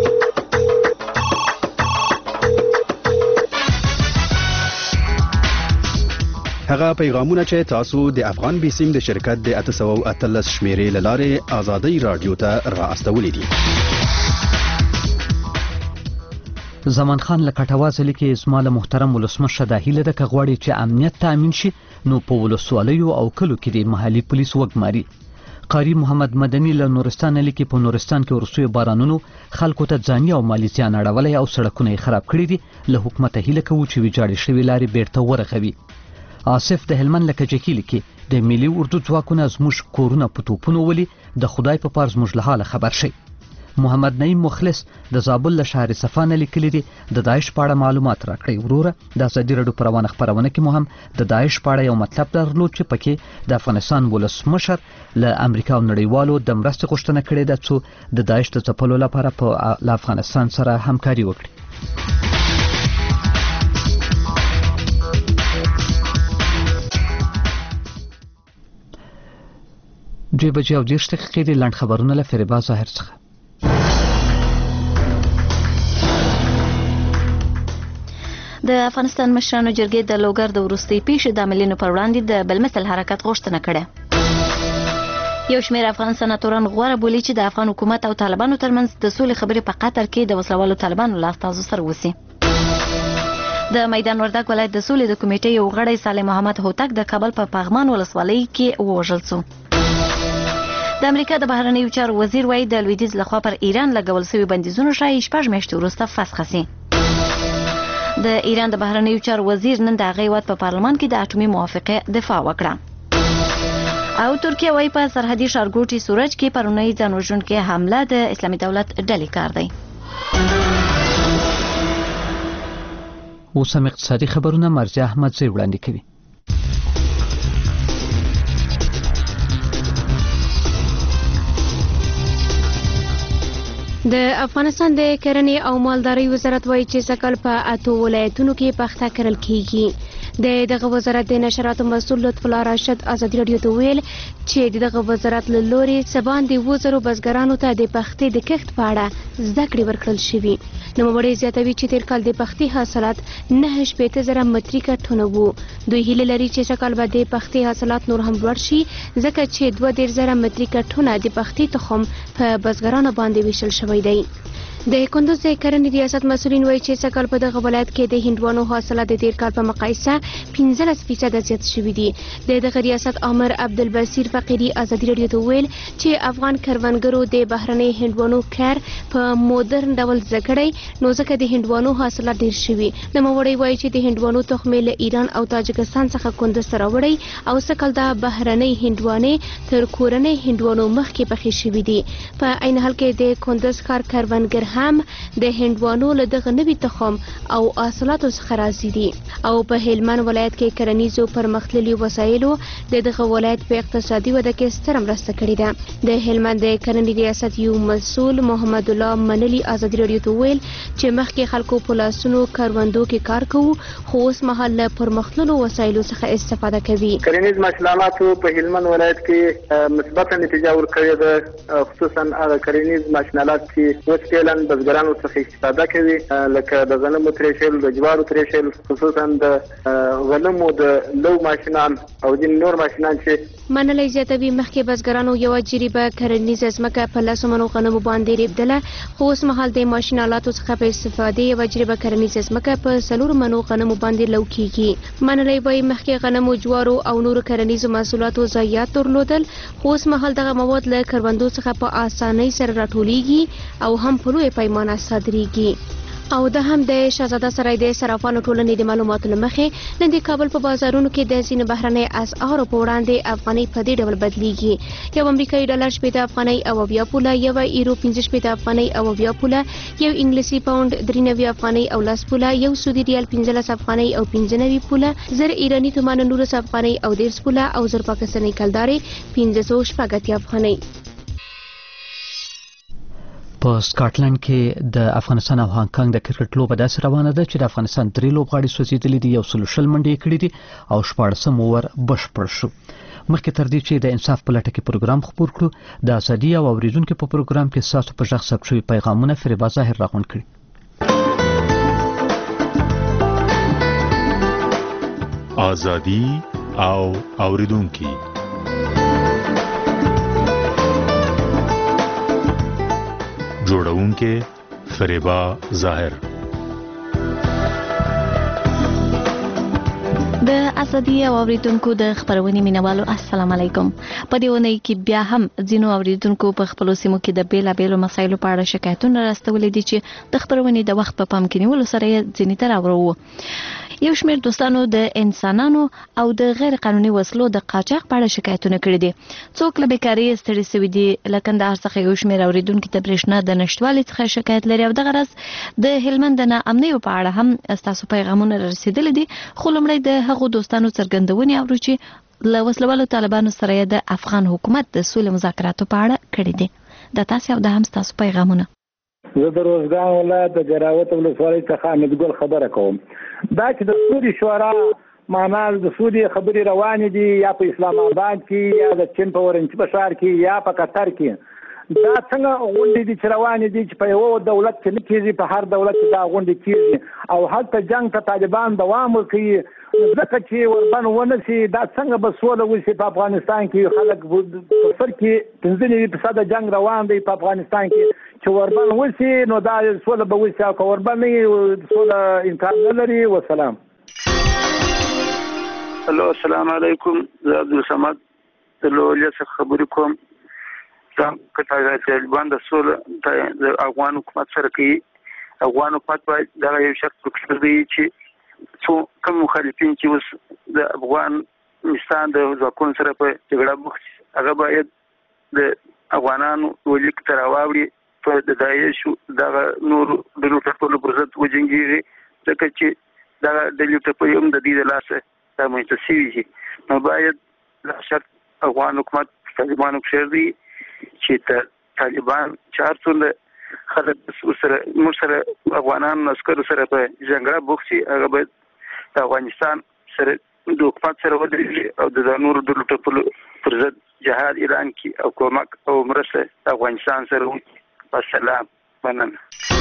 هغه پیغامونه چې تاسو د افغان بیسیم د شرکت د 813 شمیرې لاره آزادۍ رادیو ته راستولې دي. زمان خان لکټواز لیکي اسماعیل محترم ولسمشر د هیله د کغواړي چې امنیت تامین شي نو په ولسوالیو او کلو کې د محلي پولیس وګماري. قاری محمد مدني له نورستان لیکي په نورستان کې ورسوي بارانونو خلکو ته ځاني او مالی زیان اړولی او سړکونه یې خراب کړي دي. له حکومته هیله کوو چې ویجاړې شوې لارې بیرته ورغوي. آصف د هلمند له کجکي لیکي د ملي اردو ځواکونه زموږ کورونه په توپونو ولي، د خدای په پار زموږ له حاله خبر شي. محمد نعیم مخلص د زابل له شهر صفا نه لیکلي دي د داعش په اړه معلومات راکړئ وروره. د ازادي راډیو په روانه خپرونه کې مو هم د داعش په اړه یو مطلب درلود چې پکې د افغانستان ولسمشر له امریکا او نړیوالو د مرستې غوښتنه کړې ده څو د داعش د ځپلو لپاره له افغانستان سره همکاري وکړي. 2:30 د لنډ خبرونه له فریبا ظاهر څخه. د افغانستان مشرانو جرګې د لوګر د وروستي پیښې د عملیاتو پر وړاندې د بلمثل حرکت غوښتنه کړې. یو شمېر افغان سناتوران غوړه بولي چې د افغان حکومت او طالبانو ترمنځ د سولې خبرې په قطر کې د وسلوالو طالبانو له استازو سره وسی. د میدان وردګ ولایت د سولې د کمیټې یو غړی صالح محمد هوتک د کابل په پغمان ولسوالۍ کې ووژل شو. د امریکا د بهرنیو چارو وزیر وایي د لویدیځ لخوا پر ایران لګول شوي بندیزونه ښایي 6 میاشتې وروسته فسخ شي. د ایران د بهرنیو چارو وزیر نن د هغې هیواد په پارلمان کې د اټومي موافقې دفاع وکړه. او ترکیه وایي په سرحدي ښارګوټي سورج کې پرونی ځان وژونکې حمله د اسلامي دولت ډلې کار دی. اوس هم اقتصادي خبرونه مرزي احمد زی وړاندې کوي. د افغانستان د کرنې او مالدارۍ وزارت وایي چې سږکال په 8 ولایتونو کې پخته کرل کیږي. دغه وزارت د نشراتو مسؤل لطف الله راشد ازادي راډیو ته ویل چې دغه وزارت له لوري سباندې 2000 بزګرانو ته د پختې د کښت په اړه زده کړې ورکړل شوې. نوموړی زیاتوي چې تیر کال د پختې حاصلات 9,000 متریکه ټنه وو. دوی هیله لري چې سږکال به د پختې حاصلات نور هم لوړ شي ځکه چې 2,000 متریکه ټنه د پختې تخم په بزګرانو باندې ویشل شوی دی. د کندوز د کرنې ریاست مسؤلین وایي چې سږکال په دغه ولایت کې د هندوانو حاصلات د تیر کال په مقایسه 15% زیات شوي دي. دغه ریاست امر عبدالبصیر فقیری ازادي راډیو ته ویل چې افغان کروندګرو د بهرنۍ هندوانو کار په مدرن ډول زده کړی نو ځکه د هندوانو حاصلات ډیر شوي. نوموړی وایي چې د هندوانو تخمې له ایران او تاجکستان څخه کندوز ته راوړی او سږکال د بهرنۍ هندوانې تر کورنۍ هندوانو مخکې پخې شوي دي. په عین حال کې د کندوز ښار کروندګر هم د هندوانو له دغه نوي تخم او حاصلاتو څخه راضي دي او په هلمند ولایت کې کرنیزو پرمختللو وسایلو دغه ولایت په اقتصادي وده کې ستر مرسته کړې ده. د هلمند د کرنې ریاست یو مسؤل محمد الله منلی ازادي راډیو ته ویل چې مخکې خلکو په لاسونو کروندو کې کار کوو خو اوس مهال له پرمختللو وسایلو څخه استفاده کوي. کرنیز ماشینالاتو په هلمند ولایت کې مثبت نتیجه ورکړې ده، خصوصا هغه کرنیز ماشینالات چې اوس فعلا بزګرانو څخه استفاده کوي لکه د غنمو ترېشل، د جوارو ترېشل، خصوصا د غنمو د لو ماشینان او د نور ماشینان چې منلی زیاتوي مخکې بزګرانو یوه جریبه کرنیزه ځمکه په 100 منو غنمو باندې ریبدله خو اوس مهال د ماشینالاتو څخه په استفادې یوه جریبه کرنیزه ځمکه په 4 منو غنمو باندې لو کیږي. منلی وایي مخکې غنمو، جوارو او نورو کرنیزو محصولاتو ضایعات درلودل خو اوس مهال دغه مواد له کروندو څخه په اسانۍ سره راټولیږي او هم په لویه پیمانه صادریږي. او د هم د شهزاده سرای د صرافانو ټولنې د معلوماتو له مخې نن د کابل په بازارونو کې د ځینو بهرنۍ اسعارو په وړاندې افغانۍ په دې ډول بدلیږي. یو امریکایي ډالر 80 افغانۍ او 80 پوله، یو یورو 15 افغانۍ او 80 پوله، یو انګلیسي پاوند 93 افغانۍ او 10 پوله، یو سعودي ریال 15 افغانۍ او 95 پوله، 1000 ایرانی تومان 19 افغانۍ او 10 پوله او 1000 پاکستاني کلدارې 580 افغانۍ. په سکاټلند کې د افغانستان او هانګ کانګ د کرکټ لوبه داسې روانه ده چې د افغانستان 3 لوبغاړي سوځېدلي دي، 120 منډې کړې دي او 14 اوور بشپړ شو. مخکې تر دې چې د انصاف په لټه کې پروګرام خپور کړو د ازادي او اوریدونکو په پروګرام کې ساسو په ژغ ثبت شوي پیغامونه فریبا ظاهر راغونډ کړي. ازادي او اوریدونکو جوړونکې فریبا ظاهر. د اسدي او اوریدونکو د خبرونې مینوالو السلام علیکم. په دې ونې کې بیا هم ځینو اوریدونکو په خپل سیمو کې د بیلابېلو مسایلو په اړه شکایتونه راستولې دي چې د خبرونې د وخت په پام کې نیولو سره یې ځینې ته راوړو. یو شمېر دوستانو د انسانانو او د غیر قانوني وسلو د قاچاق په اړه شکایتونه کړي دي. څوک له بیکارۍ ستړي شوي دي. له کندهار څخه یو شمېر اوریدونکو د برېښنا د نشتوالي څخه شکایت لري او دغه راز د هلمند د ناامنیو په اړه هم ستاسو پیغامونه رسیدلي دي. خو لومړی د هغو دوستانو څرګندونې اورو چې له وسلوالو طالبانو سره یې د افغان حکومت د سولې مذاکراتو په اړه کړي دي. د تاسو او د هم ستاسو پیغامونه. زه د روزګان ولایت د جراوت ولسوالۍ څخه حمیدګل خبره کوم. دا چې د سوري شورا معنا د سوري خبرې روانې دي یا په اسلام آباد کې یا د چین په ورنچ بشار کې یا په قطر کې، دا څنګه غونډې دي چې روانې دي چې په یو دولت کې نه کېږي، په هر دولت کې دا غونډې کېږي او هلته جنګ ته طالبان دوام ورکوي. ځکه چې وربن ونه شي دا څنګه به سوله وشي. په افغانستان کې خلک په سر کې 15% جنگ روان دی په افغانستان کې، چې وربن وشي نو دا سوله به وشي او که وربن نه سوله امکان نه لري. وسلام. هلو السلام علیکم. زه عبدالصمد د لولیه څخه خبرې کوم. که طالبان د سوله د افغان حکومت سره کوي، افغان حکومت باید دغه یو شرط وکړي دی چې کوم مخالفین چې اوس د افغانستان د ځواکونو سره په جګړه بوخت هغه باید د افغانانو ولیک ته راواوړي، په د داعشو دغه نورو ډلو ټپلو پر ضد وجنګېږي، ځکه چې دغه ډلې ټپلې هم د دې د لاسه رامنځته شوي دي. نو باید دا شرط افغان حکومت طالبانو پرېږدي چې طالبان چې هر څومره خلک سره موږ سره افغانانو عسکرو سره په جګړه بوخت شي، هغه باید د افغانستان سره د حکومت سره ودرېږي او د نورو ډلو ټپلو پر ضد جهاد اعلان کړي او کومک او مرسته د افغانستان سره وکړي. السلام. مننه.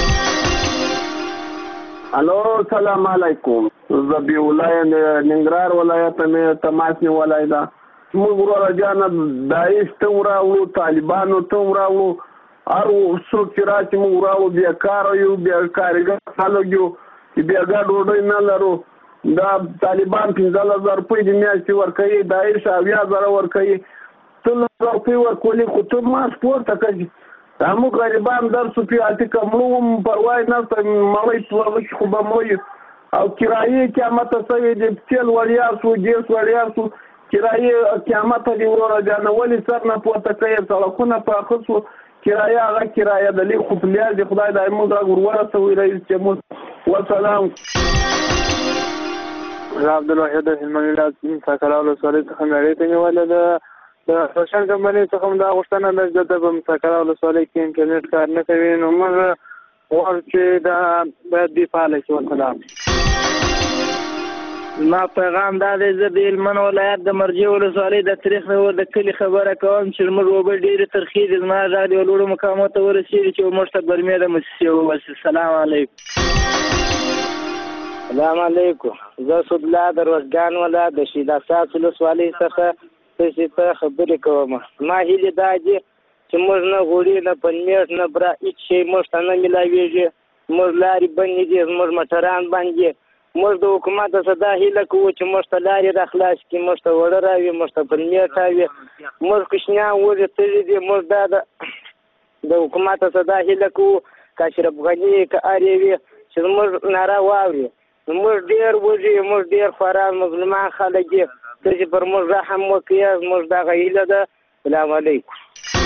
الو السلام علیکم. زه بیولای ننګرهار ولایت مې تماس نیولای ده. موږ وروره جانه داعش ته وراوړو، طالبانو ته وراوړو، هر څوک چې راشي موږ وراوړو، بیکاره یو، بیکارګر خلک یو، چې بېګا ډوډۍ نه لرو. دا طالبان 15,000 روپۍ د میاشتې ورکوي، داعش 80,000 ورکوي. 3,000 روپۍ ورکولي خو ته ماش پورته کوي. دا موږ غریبان درسو په اتکه مړو هم پروا نه شته، مړی په هغه کې خو به مړ او کرایې قیامت شوی دی، تیل وړیا شو، ګیس وړیا شو، کرایې قیامت دی. وروره جانه ولې سر نه پورته کوي؟ سړکونه پاخه شو، کرایه هغه کرایه د لیک خو په لیاز دی. خدای دا موږ را ورسوي رئیس جمهور. وسلام. زه عبدالواحد د هلمند ولایت مساکله ولسوالۍ څخه مېړۍ ته نیولې ده. د روشن کمپنۍ څخه هم دا غوښتنه ده چې دلته په مساکله ولسوالۍ کې انټرنېټ کار نه کوي، نو موږ غواړو چې دا باید دې فعاله شي. وسلام. ما پیغام دا دی، زه د هلمند ولایت د مرجې ولسوالۍ د تاریخ د کلي خبره کوم چې زموږ اوبه ډېرې ترخې دي. زما غږ یو لوړو مقامو ته ورسېږي چې موږ ته ګرمۍ د موسسې ووسي. السلام علیکم. السلام علیکم. زه سودلا د روزګان ولایت د شهید اساس ولسوالۍ څخه تاسو ته خبرې کوم. ما هیله دا دي چې موږ نه غوړي نه پنیر نه برا هیڅ شی موږ ته نه ملاويږي. موږ لارې بندې دي، موږ موټران باندې. موږ د حکومت څخه دا هیله کوو چې موږ ته لارې را خلاص کړي، موږ ته وړه راوي، موږ ته پنیر راوي. موږ کوچنیان وږي تللي دي. موږ دا د حکومت څخه دا هیله کوو که اشرف غني که اریوي چې موږ ناره واوري. موږ ډېر وږي، موږ ډېر خواران مظلومان خلک دي، چې پر موږ رحم وکړي. موږ دغه هیله ده. السلام علیکم.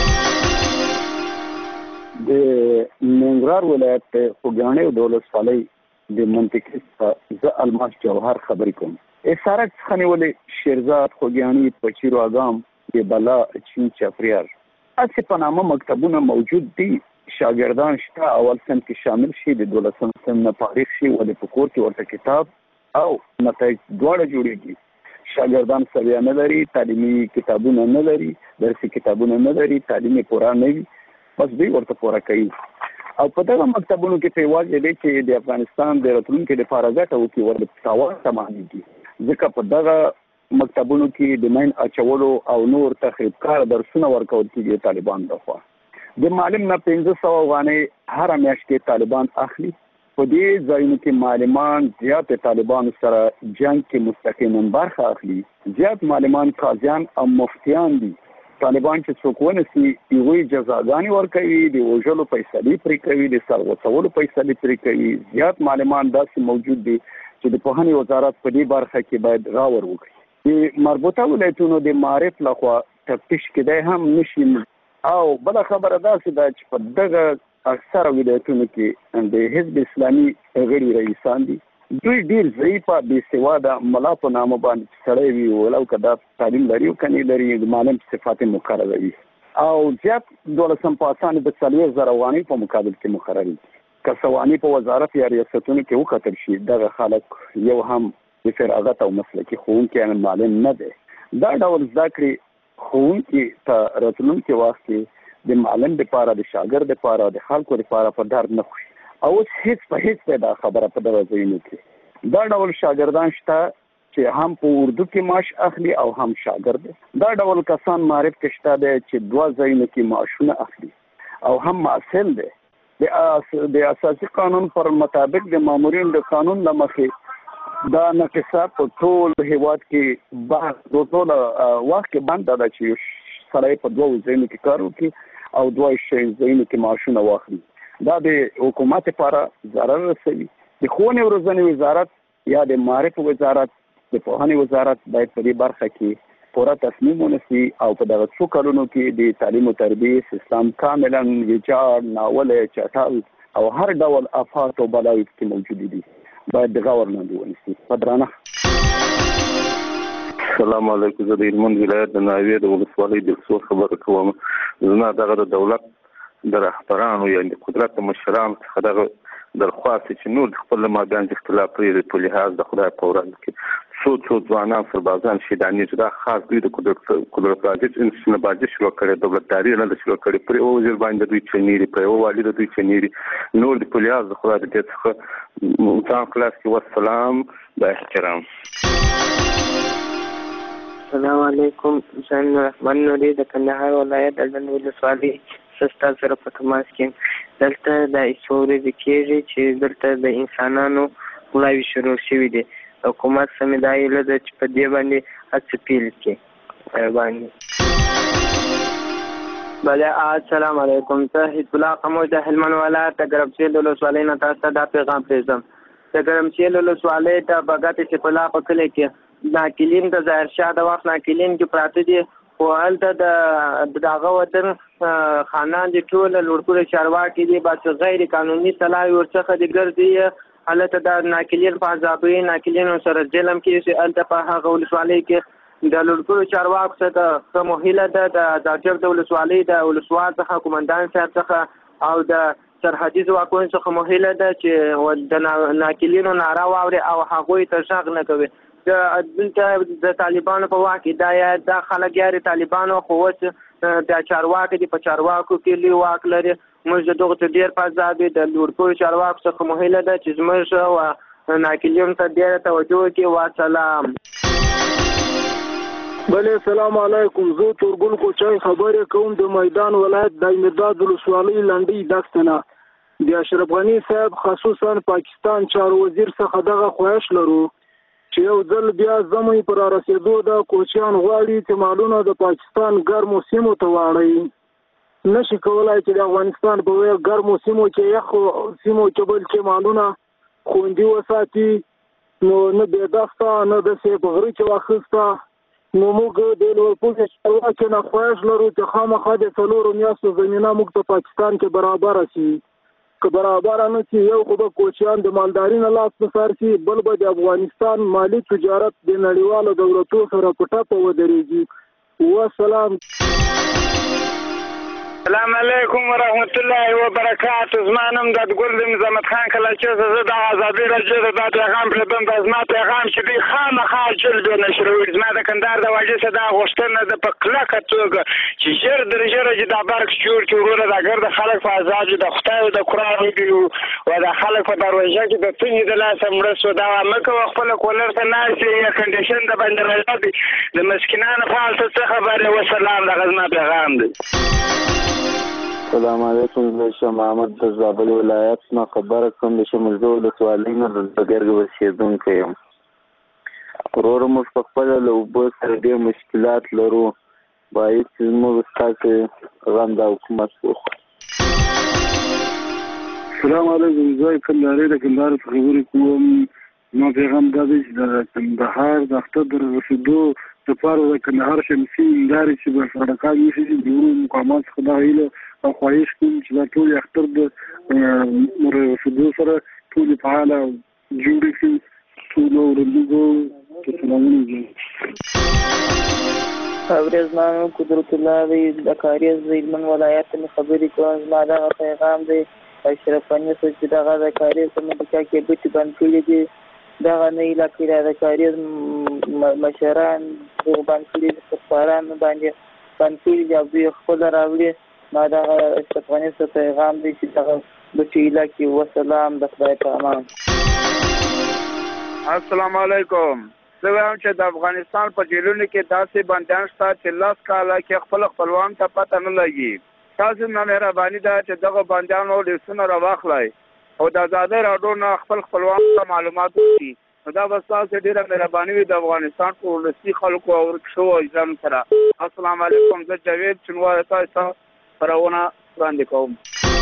د ننګرهار ولایت خوږیاڼي د ولسوالۍ د منطقې څخه زه الماس جوهر خبرې کوم. سړک څخه نیولې شیرزاد، خوږیاڼي، پچیر و اګام، بلا، چین، چپریار هسې په نامه مکتبونه موجود دي. شاګردان شته، اول صنف کې شامل شي، د 12 صنف نه فارغ شي، ولې په کور کې ورته کتاب او نتایج دواړه جوړېږي. شاګردان سویا نه لري، تعلیمي کتابونه نه لري، درسي کتابونه نه لري، تعلیمي پوره نه وي، بس دوی ورته پوره کوي. او په دغه مکتبونو کې په یوازې دی چې د افغانستان د راتلونکي لپاره ګټه وکړي، ورته تاوان تمامېږي. ځکه په دغه مکتبونو کې د مین اچولو او نور تخریبکار درسونه ورکول کېږي طالبان لخوا. د معلم نه 1500 افغانۍ هره میاشت کې طالبان اخلي. په دې ځایونو کې معلمان زیات طالبانو سره جنگ کې مستقیما برخه اخلي. زیات معلمان قاضیان او مفتیان دي. طالبان چې څوک ونسي یوې جزاګانې ورکوي، د وژلو فیصلې پرې کوي، د سر غوڅولو فیصلې پرې کوي. زیات معلمان داسې موجود دي چې د پوهنې وزارت په دې برخه کې باید غور وکړي. د مربوطه ولایتونو د معارف لخوا تفتیش کېدای هم نشي. او بله خبره داسې ده چې په دغه اکثره ولایتونو کې د حزب اسلامي غړي رئیسان دي. دوی ډیر ضعیفه بې سواده ملا په نامه باندې سړی وي، ولو که دا تعلیم لري او که نه لري، د معلم صفات مقرره وي او زیات 12 پاسان د 40,000 افغانۍ په مقابل کې مقرر دي. که سواني په وزارت یا ریاستونو کې وکتل شي، دغه خلک یو هم د فراغت او مسلکي ښوونکی معلم نه دی. دا ډول زده کړې ښوونکي ته راتلونکي وخت کې د معلم لپاره، د شاګرد لپاره، د خلکو لپاره په درد نه خوشي. او اوس هیڅ په هیڅ دا خبره په دغه ځایونو کې دا ډول شاګردان شته چې هم په اردو کې معاش اخلي او هم شاګرد. دا ډول کسان معرف کې شته دی چې 2 ځایونو کې معاشونه اخلي او هم محصل دی. د اساسي قانون پر مطابق د مامورین د قانون له مخې دا نقصه په ټول هیواد کې د ټول وخت کې بنده ده چې سړی په 2 ځایونو کې کار وکړي او 2 ځایونو کې معاشونه واخلي. دا د حکومت لپاره ضرر رسوي. د ښوونې او روزنې وزارت یا د معارف وزارت، د پوهنې وزارت باید په دې برخه کې پوره تصمیم ونیسي او په دغه څو کلونو کې د تعلیم او تربیې سیستم کاملا ویجاړ، ناولی، چټل او هر ډول آفات او بلاوې کې موجود دي، باید د غور لاندې ونیسي. په درنه السلام علیکم. زه د هلمند ولایت د ناوې د ولسوالۍ د څو خبره کوم. زما دغه د دولت د رهبرانو یا د قدرت مشرانو څخه دغه درخواست چې نور د خپل مابین اختلاف لري په لحاظ د خدای په ورځ کې څو ځوانان سربازان شهیدانې چې دا خاص دوی د قدرت راجج انسانبازي شروع کړې، دولتداري نه ده شروع کړې. پر یو وزیر باندې دوی چنيري، پر یو والي د دوی چنيري، نور د په لحاظ د خدای د دې څخه ځان خلاص کې. والسلام، با احترام. السلام علیکم. زن رحمان نوري د کندهار ولایت د ډنډ ولسوالۍ سستا سره په تماس کې. دلته د ایسوري د کېږي چې دلته د انسانانو غلاوي شروع شوي دي. حکومت سمې دا ایله ده چې په دې باندې هڅه پیل کړي. باندې بله. السلام علیکم. زه حزب الله قموش د هلمند ولایت د ګرمسیر د ولسوالۍ نه تاسو ته دا پیغام پرېږدم. د ګرمسیر ولسوالۍ ته بګت حزب الله په کلي کې ناقلین د ظاهرشاه د وخت ناقلین کې پراته دي، خو هلته د هغه وطن خانان دي ټول لوړپوړي چارواکي دي، بس غیر قانوني طلاوې ورڅخه دي ګرځي. هلته د ناقلین په عذابوي، ناقلینو سره ظلم کېږي. هلته په هغه ولسوالۍ کې د لوړپوړو چارواکو څخه ښه موهیله ده د ډاکټر د ولسوالۍ د ولسوال څخه قومندان صاحب څخه او د سرحدي ځواکونو څخه موهیله ده چې د ناقلینو ناره واوري او هغوی ته غږ نه کوي. دلته د طالبانو په واک کې دا خلک یاري طالبانو، خو اوس د چارواکو دي په چارواکو کې لوی واک لري. موږ د دغه ته ډېر په عذاب د لوړپوړو چارواکو څخه موهیله ده چې زموږ ناقلیون ته ډېره توجه وکړي. والسلام. بله. السلام علیکم. زه تورګل کوچای خبرې کوم د میدان ولایت د مرداد ولسوالۍ لنډۍ دښته نه. د اشرف غني صاحب خصوصا پاکستان چارو وزیر څخه دغه خواهش لرو چې یو ځل بیا زموږ پر رسیدو د کوچیان غواړي چې مالونه د پاکستان ګرمو سیمو ته واړوي. نشي کولای چې د افغانستان په ګرمو سیمو کې یخو سیمو کې بل کې مالونه خوندي وساتي. نو نه بېدسته نه داسې په غره کې واخیسته. نو موږ د لوړپوړو چارواکو نه خواهش لرو چې خامخا د 4 میاشتو زمینه موږ ته پاکستان کې برابره شي. که برابر نه شي، یو خو به کوچیان د مالداري نه لاس په سر شي، بل به د افغانستان مالی تجارت د نړیوالو دولتونو سره په ټاپه ودرېږي. والسلام. السلام علیکم ورحمت الله وبرکاته. زما نوم دادګل د مزمت خان کلاچي. زه د ازادي راډیو د دا پیغام پرېږدم. دا زما پیغام چې دوی خامخا جلب نشروي. زما د کندهار د واجې څخه دا غوښتنه ده په کلکه توګه چې ژر در ژره چې دا برق جوړ کړي. وروره دا ګرد خلک په ازاد د خدای او د قرآن وګړي او د خلک په دروازه کې د تونې د لاسه مړه سوه. دا مه کوه خپله کولر ته ناست یې یا کنډیشن د باندې راځي د مسکینانو په حال ته څه خبرې. وسلام. دغه زما پیغام دی. السلام علیکم. زه شاه محمد د زابل ولایت نه خبره کوم. د شمولزو ولسوالۍ نه د ګرګ اوسېدونکی یم. ورور موږ په خپله له اوبو سره ډېر مشکلات لرو. باید چې زموږ ستاسې غم د حکومت وخوري. السلام علیکم. زه کندهاري د کندهار څخه خبرې کوم. زما پیغام دا دی چې د کندهار د اختر د رسېدو لپاره د کندهار شمسي هندارې چې به سړکان وشي د نورو مقامات څخه دا هیله او خواهش کوم چې دا ټول اختر د رسېدو سره ټولې فعاله جوړې شي. ټولو ورندوګو ته سلامونه دي. ورځمانو قدرت الله دی د کاریز د هلمند ولایت نه خبرې کوم. زما دغه پیغام دی اشرف غني چې دغه د کاریز په مدکا کې بوټي بند کړي دي. دغه نه علاقې د کاریز مشران دغه بند کړي دي، سفاران باندې بند کړي دي او دوی خپل راوړي. ما دغه اشرف غني څخه پیغام دی چې دغه بوټي علاقې وسلام د خدای په امان. السلام علیکم. زه وایم چې د افغانستان په جیلونو کې داسې بندیان شته چې 10 کاله کې خپل خپلوان ته پته نه لګي. تاسو نه مهرباني ده چې دغه بندیانو لیستونه راواخلئ او د ازادۍ راډیو نه خپل خپلوان ته معلومات وکړي. نو دا به ستاسو ډېره مهرباني وي د افغانستان په ولسي خلکو او ورک شوو اجرامو سره. السلام علیکم. زه جاوید چنوار تاسو ته خپرونه وړاندې کوم.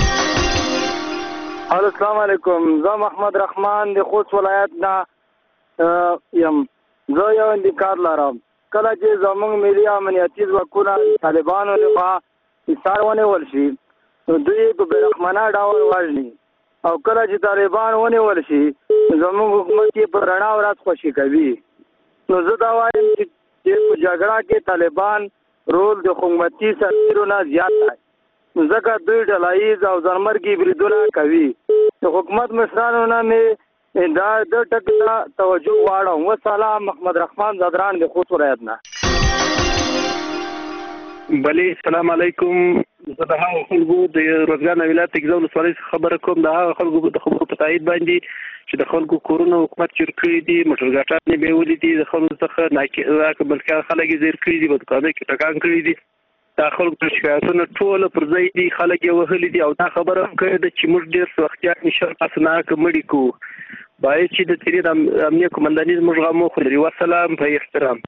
السلام علیکم. زه محمد رحمان د خوست ولایت نه یم. زه یو انتقاد لرم. کله چې زموږ ملي امنیتي ځواکونه طالبانو لخوا ایثار ونیول شي نو دوی په بېرحمانه ډول وژني، او کله چې طالبان ونیول شي زموږ حکومت یې په رڼا ورځ خوشي کوي. نو زه دا وایم چې په جګړه کې طالبان رول د حکومتي سرتیرو نه زیات دی، ځکه دوی ډلاییز او ځانمرګي بریدونه کوي. د حکومت مشرانو نه مې دا د ټکي ته توجه غواړم. وسلام. محمد رحمان زادران د خوست ولایت نه. بلې السلام علیکم. زه د هغو خلکو د روزګان ولایت تګزا ولسوالۍ څخه خبره کوم. د هغو خلکو د خبرو په تایید باندې چې د خلکو کورونه حکومت چور کړي دي، موټرګاټان یې بیولي دي، د خلکو څخه بلکې خلک یې زیر کړي دي، بدکامۍ کې ټکان کړي دي. دا خلکو ته شکایتونه ټوله پر ځای دي، خلک یې وهلي دي او دا خبره هم کړې ده چې موږ ډېر وختیان نشر پاسناکه مړي کوو. باید چې د تیرې د امنیه قمنداني زموږ غم وخوري. وسلام. په احترام.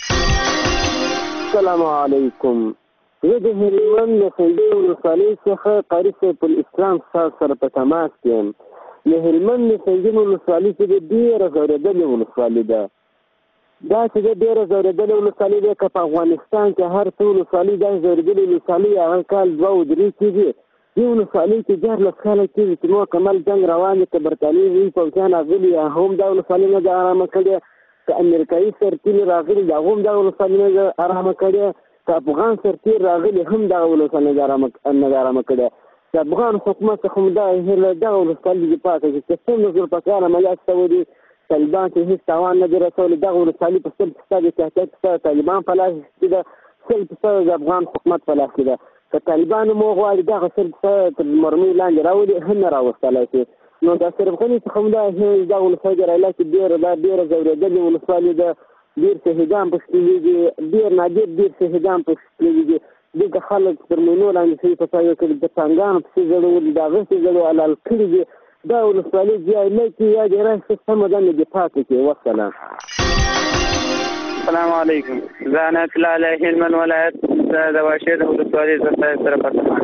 السلام علیکم. زه د هلمند د خنجر ولسوالۍ څخه قاري سیف الاسلام صاحب سره په تماس کې یم. د هلمند د خنجر ولسوالۍ چې ډېره ځورېدلې ولسوالۍ ده. دا چې ډېره ځورېدلې ولسوالۍ ده، که په افغانستان کې هر څه ولسوالۍ داسې ځورېدلې ولسوالۍ هغه کال 2 او 3 کېږي. دې ولسوالۍ کې 14 کاله کېږي چې مکمل جنګ روان دی، که برټانیې پوځیان راغلي هم دا ولسوالۍ نه ده ارامه کړې، که امریکایي سرتیري راغلي هغه هم دغه ولسوالۍ نه ده ارامه کړې، که افغان سرتیر راغلي هم دغه ولسوالۍ نه ده ارامه کړې. د افغان حکومت څخه هم دا هیله دغه ولسوالۍ دفاع کوي چې څومره ظلمکار عملیات شوي دي، طالبان چې هېڅ تاوان نه دي رسولی. دغه ولسوالۍ په 100% د تحقیق سره طالبان په لاس کې ده، 100% د افغان حکومت په لاس کې ده. که طالبان مو غواړي دغه 100% تر مرمۍ لاندې راولي هم نه راوستلی شي. نو د اشرف غني څخه هم دا دغه ولسوالۍ رایله چې ډېره ځورېدلې ولسوالۍ ده، ډېر شهیدان پکې کېږي، ډېر نادر ډېر شهیدان پکې کېږي. دلته خلک تر مینو لاندې شوي په ځای کې د ټانګانو پسې ځړولي، د هغه پسې ځړو حلال کړي دي. دا ولسوالۍ یا نه کې یا دې راشي سمه ده نه دفاع کوي. وسلام. السلام علیکم. زه عنایت الله علیه هلمند ولایت د واشیر د ولسوالۍ زه ستاسو سره په تماس.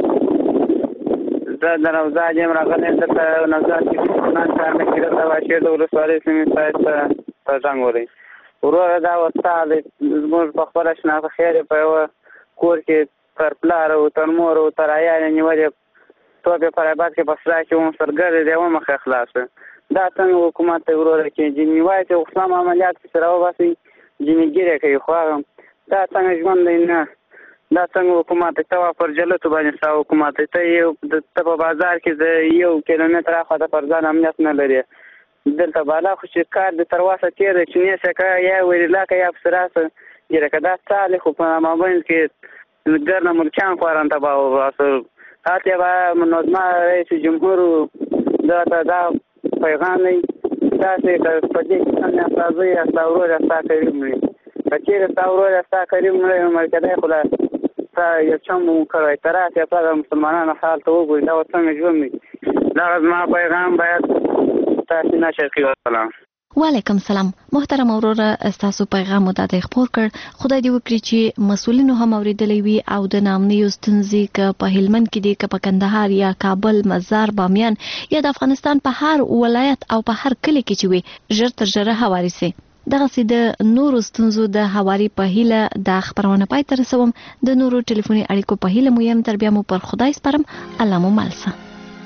زه د نوزاد یم راغلی. دلته نوزاد کې مسلمان کار نه کېده. د واشیر د ولسوالۍ سیمې ستاسو ته په زنګ وری. وروره دا وستا دی زموږ په خپله شناخته خیر په یوه کور کې تر پلار او تر مور او تر عیال یې نیولې توپې په رباط کې په سرا کې وم سرګرد دی ومه ښه خلاصه. دا څنګه حکومت ته وروره کې جنې وایي چې اسلام عملیات پسې راوباسئ جنګیرې کوي. خو هغه دا څنګه ژوند دی؟ نه دا څنګه حکومت ته پر جلتو باندې ستا حکومت ته ته په بازار کې د 1 کیلومتر اخواته پر ځان امنیت نه لري. دلته بالا خو چې کار د تر واسه تېر دی چې نیسه که یا ویرلا که یا پسې راسه ګیره که دا څالې خو په مابین کې ګرنه ملکیان خواران تباه وباسه. هلته به منظمه رئیس جمهور دغه دا پیغام دی داسې که په دې کې سم یا ستا زوی یا ستا ورور یا ستا کریم مړي، که چېرې ستا ورور یا ستا کریم مړی مړ کېدی خو تا یو چم وکړی ترات یا په مسلمانانو حال ته وګورئ دا څنګه ژوند دی دا زما پیغام باید تاسو نه شرقي والسلام. وعلیکم سلام. محترم اوروره تاسو پیغام مو ته خبر کړ. خدای دې وکړي چې مسولینو هم اوریدلی وي او د نامنیو ستونزې که په هلمند کې دي که په کندهار یا کابل مزار بامیان یا د افغانستان په هر ولایت او په هر کلی کې چې وي ژر تر ژره هواري سي. دغسې د نورو ستونزو د هواري په هیله د خبرونه پای ته رسوم. د نورو ټلیفوني اړیکو په هیله مو یم. تر بیا مو پر خدای سپارم. الله مو ملسه.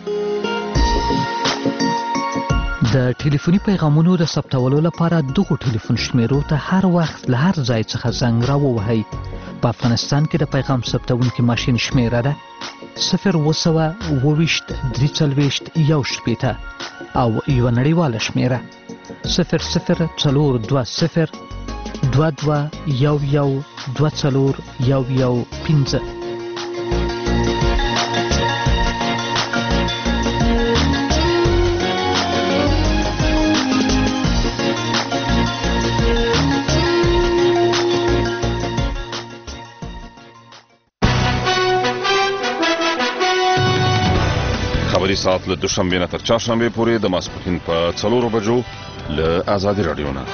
د ټلیفوني پیغامونو د ثبتولو لپاره دغه ټلیفون شمیرو ته هر وخت له هر ځای څخه زنګ راووهئ. په افغانستان کې د پیغام ثبتونکي ماشین شمیره ده 020 23 1 او یو نړیواله شمیره 00 22 11 24 15. خبری ساعت له دوشنبه نه تر چهارشنبه پورې د ماسپښین په 4 بجو له آزادي رادیو نه.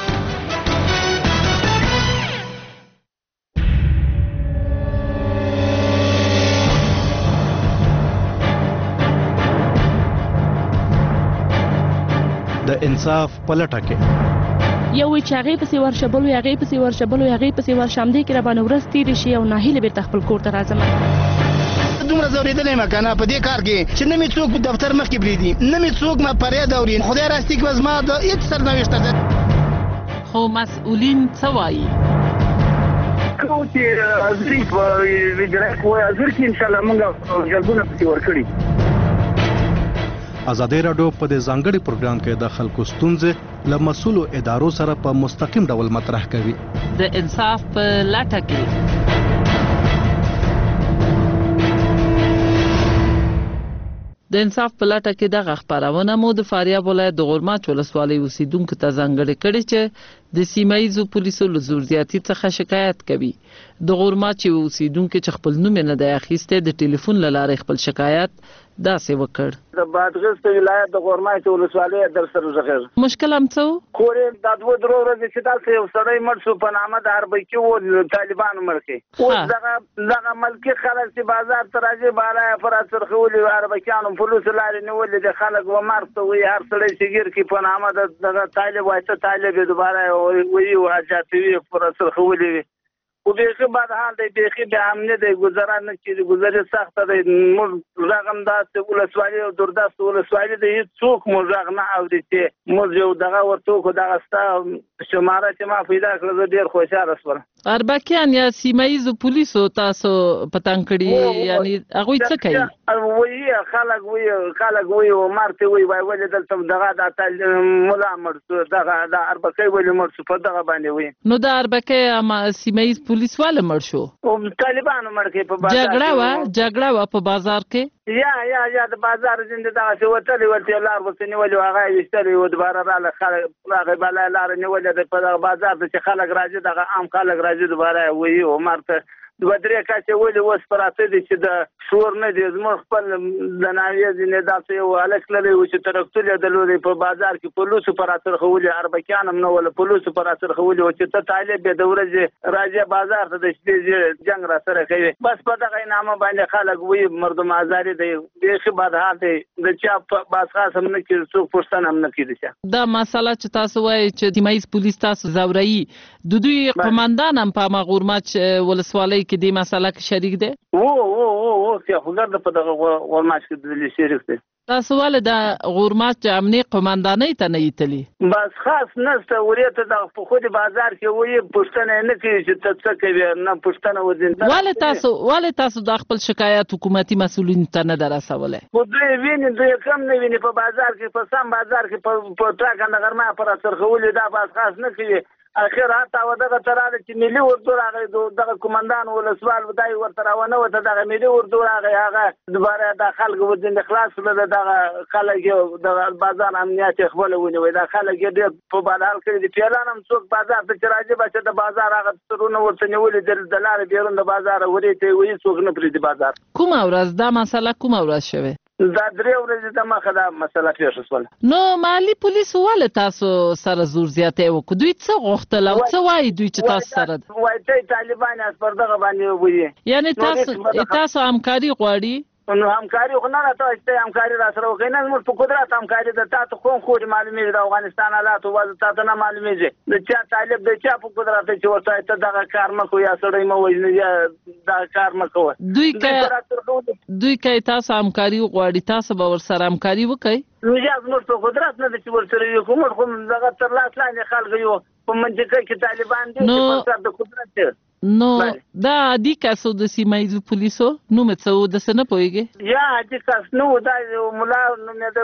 د انصاف پلټه کې یو چې هغه پسې ورشبل وي هغه پسې ورشبل وي هغه پسې ورشمدې کې را باندې ورځ تیرې شي او ناهیله بیرته خپل کور ته راځم. دومره زوریدلې مکنه په دې کار کې چې نه می څوک په دفتر مخ کې بریدي نه می څوک ما پرې دوري خدای راستي کې وزما د هیڅ سرنوشت ده. خو مسؤلین څه وایي؟ کوم چې ازري په ویډرک وای ازر کې ان شاء الله موږ جلبونه پسې ورکړي. آزادي رادیو په دې ځانګړي پروګرام کې د خلکو ستونزې له مسؤلو ادارو سره په مستقیم ډول مطرح کوي. د انصاف په لټه کې د انصاف په لټه کې دغه خبرونه مو د فاریاب ولایت د غورماچ ولسوالۍ اوسیدونکو ته ځانګړې کړې چې د سیمایي پولیسو له زور زیاتي څخه شکایت کوي. د غورماچ اوسیدونکو چې خپل نوم نه دی اخیسته د ټلیفون له لارې خپل شکایت داسې وکړ. د بادغیس ولایت د غورماچ ولسوالۍ در سره زغیر مشکل هم څه کورې د دوه درو ورځې چې تاسو یو سړی مړ شو په نامه د اربکی و طالبانو مړ کړي او دغه ملکی خلک چې بازار ته راځي بالای پر سرخولي اربکیانو پولیس لارې نیولې د خلک و مرته وي هر سړی چې ګیر کې په نامه د طالب وایته طالب دوباره وی واجاتوي پر سرخولي او بیخی بعد حال دی بیخی به امنیت دی گذران چې گذرې سخت دی موږ رقم داست ولسوالۍ او دردست ولسوالۍ دی هیڅ څوک موږ رقم نه اوري چې موږ یو دغه ورته دغه ستا شماره چې ما پیدا کړل ډیر خوشاله شوم. اربکیان یا سیمایي پولیسو تاسو پتنګ کړي یعنی هغه څه کوي؟ وی خلک وی او مرته وی ولې دلته دغه د مولا مرته دغه د اربکی ولې مرته په دغه باندې وی نو د اربکی سیمایي پولیس والا مړ شو او طالبانو مړ کې په بازار جګړه وا په بازار کې یا د بازار زنده دغه څه وتلی ورته لار وسنی ولې هغه وشتلی و دوباره را خلک هغه بل لار نه ولې په بازار چې خلک راځي دغه عام خلک راځي دوباره وی او مرته دوه درې کاڅه ولې وس پراته دي چې د شور نه دي زموږ خپل د ناویز نه داسې یو الک لري چې ترکتل د لوري په بازار کې پولیس پراته خولي اربکیان هم نه ول پولیس پراته خولي چې ته طالب به د ورځې راځي بازار ته د شپې جنگ را سره کوي بس په دغه نامه باندې خلک وی مردم آزاري دی بیخي بد حال دی د چا باس خاص هم نه کې څوک پښتنه هم نه کیږي دا مسله چې تاسو وایي چې سیمایي پولیس تاسو زوري د دوی قومندان هم په غورماچ ولسوالۍ کې دې مسله کې شریک دي او چې خلک په دغه غورماچ کې د شریک دي تاسو ول د غورماچ امني قومندانۍ ته نه ایتلی بس خاص نسته ورته د په خو د بازار کې وې پښتنه نه کوي چې څه کوي نه پښتنه وزین ول تاسو د خپل شکایت حکومتي مسؤلین ته نه درسوله خو دوی ویني دوی کم نه ویني په بازار کې په سم بازار کې په ټاکنه غرمه پر سرخولې دا بس خاص نه کوي اخر حتی دغه تراله چې ملي اردو راغی دغه کمانډان ولسوال ودای ورته راونه وته دغه ملي اردو راغی هغه دوباره د خلکو ودین خلاص له دغه خلک د بازار امنیت خپل ونیوي د خلک ډېر په بازار کې د پیلانم څوک بازار ته راځي چې د بازار هغه ترونه ورته نیولې د لارې بیرون د بازار ورته وي څوک نه پریدي بازار کوم ورځ دا مسله کوم ورځ شوه دا 3 ورځې د مخه دا مسله پیښه شول نو مالی پولیس ول تاسو سره زور زیاتې وکړو دوی څه غوښتل او څه وایي دوی چې تاسو سره وایي چې طالبان اس پر دغه باندې وایي یعنی تاسو همکاري غواړي نو همکاري خو نه راته چې همکاري را سره وکړي نه موږ په قدرت همکاري د تاسو کوم خو معلومې د افغانستان حالات او تاسو نه معلومې د چا طالب د چا په قدرت چې ورته ته دغه کار مکو یا سړی مو وژني یا دا کار مکو دوی کوي تاسو همکاري غواړي تاسو به ور سره همکاري وکړي نو یا موږ په قدرت نه چې ور سره یو کوم دغه تر لاس لاندې خلک یو په منځ کې طالبان دي چې په د قدرت نو دا عادي کسو د سیمایي پولیسو نو مڅو د سن پويږي یا عادي کس نو دا مولا نو نه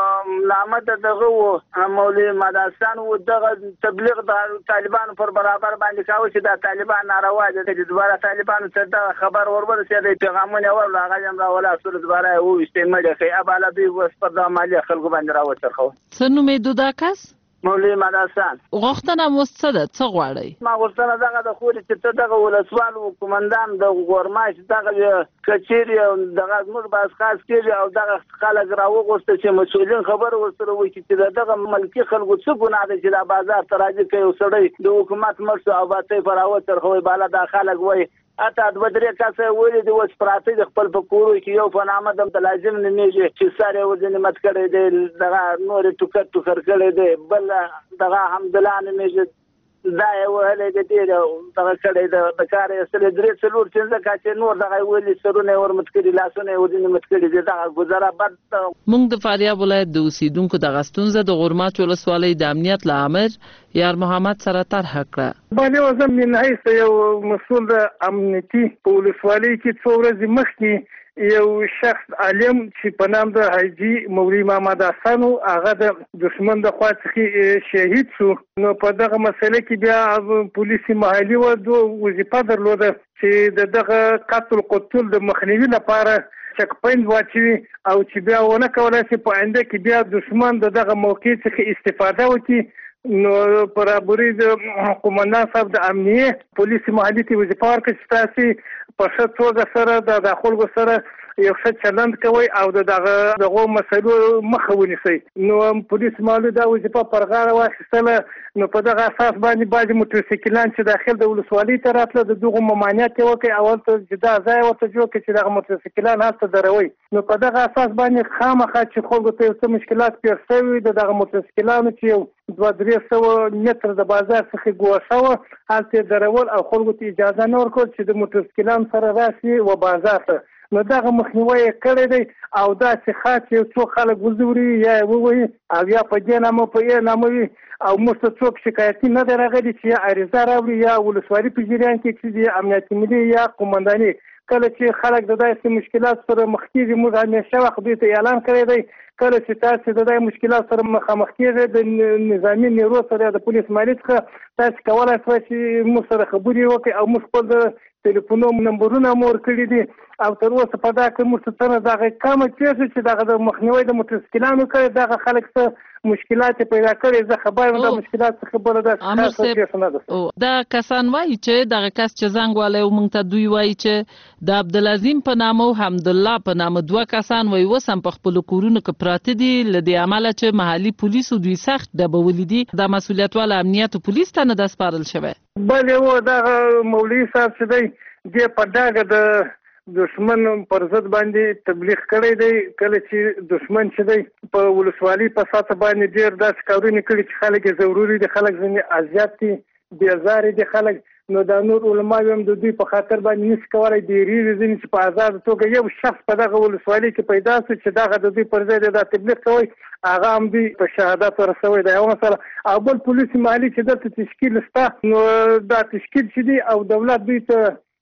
د لامد دغه مولوی مدرسان او دغه تبلیغ د طالبان پر برابر باندې کاوه چې د طالبان ناروا دي چې دوباره طالبان ته دا خبر ورورسېد چې پیغامونه ورلا غایم را ولا سره دوباره او استعمال کوي اباله به وس پر د مالی خلکو باندې راوچرخو سنو مې دودا کس مولوی مدرسان غوښتنه مستده څه غواړي ما غوښتنه دغه د خوري چې ته دغه ولسوال او کمانډان د ګورماش دغه کچيري او دغه موږ باز خاص کېږي او دغه خلک راوغوسته چې مسؤلین خبر ورسره وي چې دغه ملکی خلکو څه ګناه ده چې د بازار تراځي کوي سړی د حکومت مرسته او باطې پر اوتر خوې بالا د خلک وای اته د بدرې کاسه ویلې د وس پراته د خپل پکورو کې یو په نامه د لازم نمیږي چې ساره وزن مت کړي دی دغه نور ټوکر کړي دی بل دغه حمدالله نمیږي دا یو هله د دې دغه کړي د کار اصل درې څلور څنګه کاچې نور دغه ویلې سرونه ور مت کړي لاسونه وزن مت کړي دی دا گزاره بد موږ د فاریاب ولایت د اوسیدونکو د غستونزه د غورماچ ولسوالۍ د امنیت لامر یار محمد سره طرح کړه باندې وزم من حیث یو مسؤل د امنیتي ولسوالۍ کې څو ورځې مخکې یو شخص عالم چې په نام د حاجی مولوی محمد حسن هغه د دشمن د خوا څخه شهید شو نو په دغه مسله کې بیا پولیسي محلي وظیفه درلوده چې دغه قتل د مخنیوي لپاره چک پوینټ واچوي او چې بیا ونه کولای شي په آینده کې بیا دشمن دغه موقع څخه استفاده وکړي نو برابرۍ د قومندان صاحب د امنیه پولیسي محلي ته وظیفه ورکړه چې تاسو په ښه توګه سره د خلکو سره یو ښه چلند کوي او دغه مسلو مخه ونیسي نو پولیس محلي دا وظیفه پر غاړه واخیستله نو په دغه اساس باندې بعضې موټرسایکلان چې داخل د ولسوالۍ ته راتله د دغو ممانعت یې وکړي او هلته چې دا ځای ورته جوړ کړي چې دغه موټرسایکلان هلته دروي نو په دغه اساس باندې خامخا چې خلکو ته یو څه مشکلات پېښ شوي د دغه موټرسایکلانو چې یو 200-300 متر د بازار څخه ګوښه وه هلته یې درول او خلکو ته اجازه نه ورکول چې د موټرسایکلان سره راشي و بازار ته نو دغه مخنیوی یې کړی دی او داسې خاص یو څو خلک وزوري یا ووایي او یا په دې نامه په یې نامه وي او موږ ته څوک شکایتي نه دی راغلی چې یا عریضه راوړي یا ولسوالي په جریان کې چې د امنیتي ملي یا قومنداني کله چې خلک د داسې مشکلات سره مخ کېږي موږ همیشه وخت دوی ته اعلان کړی دی کله چې تاسو د دې مشکلات سره مخامخ کېږئ د نظامي نیرو سره د پولیس مالي څخه تاسو کولای شئ چې موږ سره خبرې وکړئ او موږ خپل د ټلیفونونو نمبرونه مور کړي دي او تر اوسه په دا کې موږ څه نه دغه کومه پیښه چې دغه د مخنیوي د موټرسایکلانو کړي دغه خلک څه مشکلات پیدا کړي زه خبر یم د مشکلات څخه بل د څه نه ده دا کسان وایي چې دغه کس چې زنګ والي او موږ ته دوی وایي چې د عبدالعظیم په نامه او حمدالله په نامه دوه کسان وایي وسم په خپل کورونو کې پراته دي لدې عمله چې محلي پولیسو دوی سخت ډبولې دي د مسؤلیت والا امنیت پولیس ته نه د سپارل شوی بلې و دغه مولوي صاحب چې دی دې په دغه د دشمن پر ضد باندې تبلیغ کړی دی کله چې دشمن چې دی په ولسوالۍ په ساته باندې ډېر داسې کارونه کړي چې خلک یې ضروري دي خلک ځینې اذیت دي بېزارې دي خلک نو دا نور علما هم د دوی په خاطر باندې نشي کولی ډېرېږي ځینې چې په ازاده توګه یو شخص په دغه ولسوالۍ کې پیدا شو چې دغه د دوی پر ځای دا تبلیغ کوي هغه هم دوی په شهادت ورسوی دا یوه مسله او بل پولیس محلي چې دلته تشکیل شته نو دا تشکیل چې دی او دولت دوی ته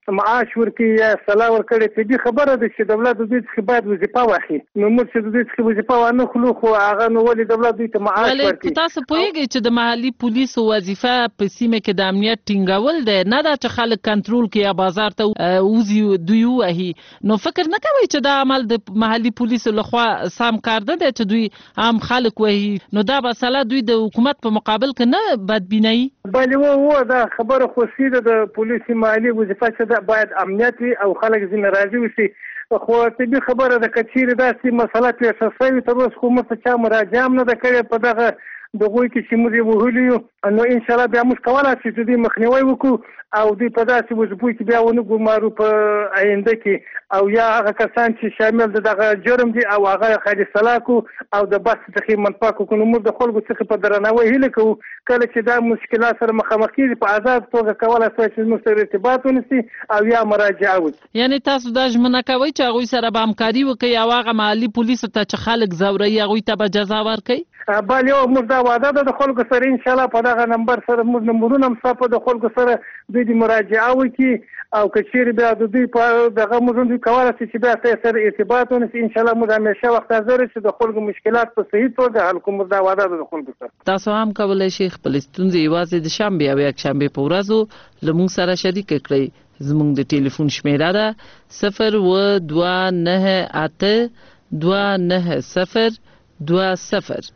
معاش ورکړي یا سلا ورکړي طبي خبره ده چې دولت دوی څخه باید وظیفه واخلي نو موږ چې دوی څخه وظیفه وانه خلو خو هغه نو ولې دولت دوی ته معاش ورکړي تاسو پوهیږئ چې د محلي پولیسو وظیفه په سیمه کې د امنیت ټینګول دی نه دا چې خلک کنټرول کړي یا بازار ته وځي دوی وهي نو فکر نه کوي چې دا عمل د محلي پولیسو لخوا سم کار ده چې دوی عام خلک وهي نو دا مسله دوی د حکومت په مقابل کې نه بدبیني بلې دا خبره خو سیده د پولیسي محلي وظیفه چې باید امنیت وي او خلک ځینې راضي وشي خو طبي خبره ده که چیرې داسې مسله پیښه شوې تر اوسه خو موږ ته چا مراجعه هم نه ده کړې په دغه دغوی کې چې موږ یې وهلي یو نو انشاءالله بیا موږ کولی شو چې دوی مخنیوی وکړو او دوی په داسې وظیفو کې بیا ونه ګمارو په آینده کې او یا هغه کسان چې شامل د دغه جرم دي او هغه خالي سلاکو او د بس څخه منفاق کو نو موږ د خلکو څخه په درناوي هیله کوو کله چې دا مشکلات سره مخامخ کیږي په آزاد توګه کولای شي چې موږ سره ارتباط ونیسي او یا مراجعه وکړي یعنی تاسو دا ژمنه کوئ چې هغوی سره به همکاري وکړي او هغه محلي پولیسو ته چې خلک ځوروي هغوی ته به جزا ورکړي بل یو موږ دا وعده ده د خلکو سره انشاءالله په دغه نمبر سره موږ نمبرونه هم ستا د خلکو سره دوی د مراجعه وکړي او که چیرې بیا د دوی په دغه موږ دوی کولی شي چې بیا سره ارتباط ونیسي انشاءالله موږ همیشه وخت حاضر چې د خلکو مشکلات په صحیح توګه حل کوو. دا وعده ده د خلکو سره. تاسو هم کولی شئ خپل ستونزې یوازې د شنبې او یکشنبې په ورځو له موږ سره شریکه کړئ. زموږ د ټلیفون شمیره ده 029829020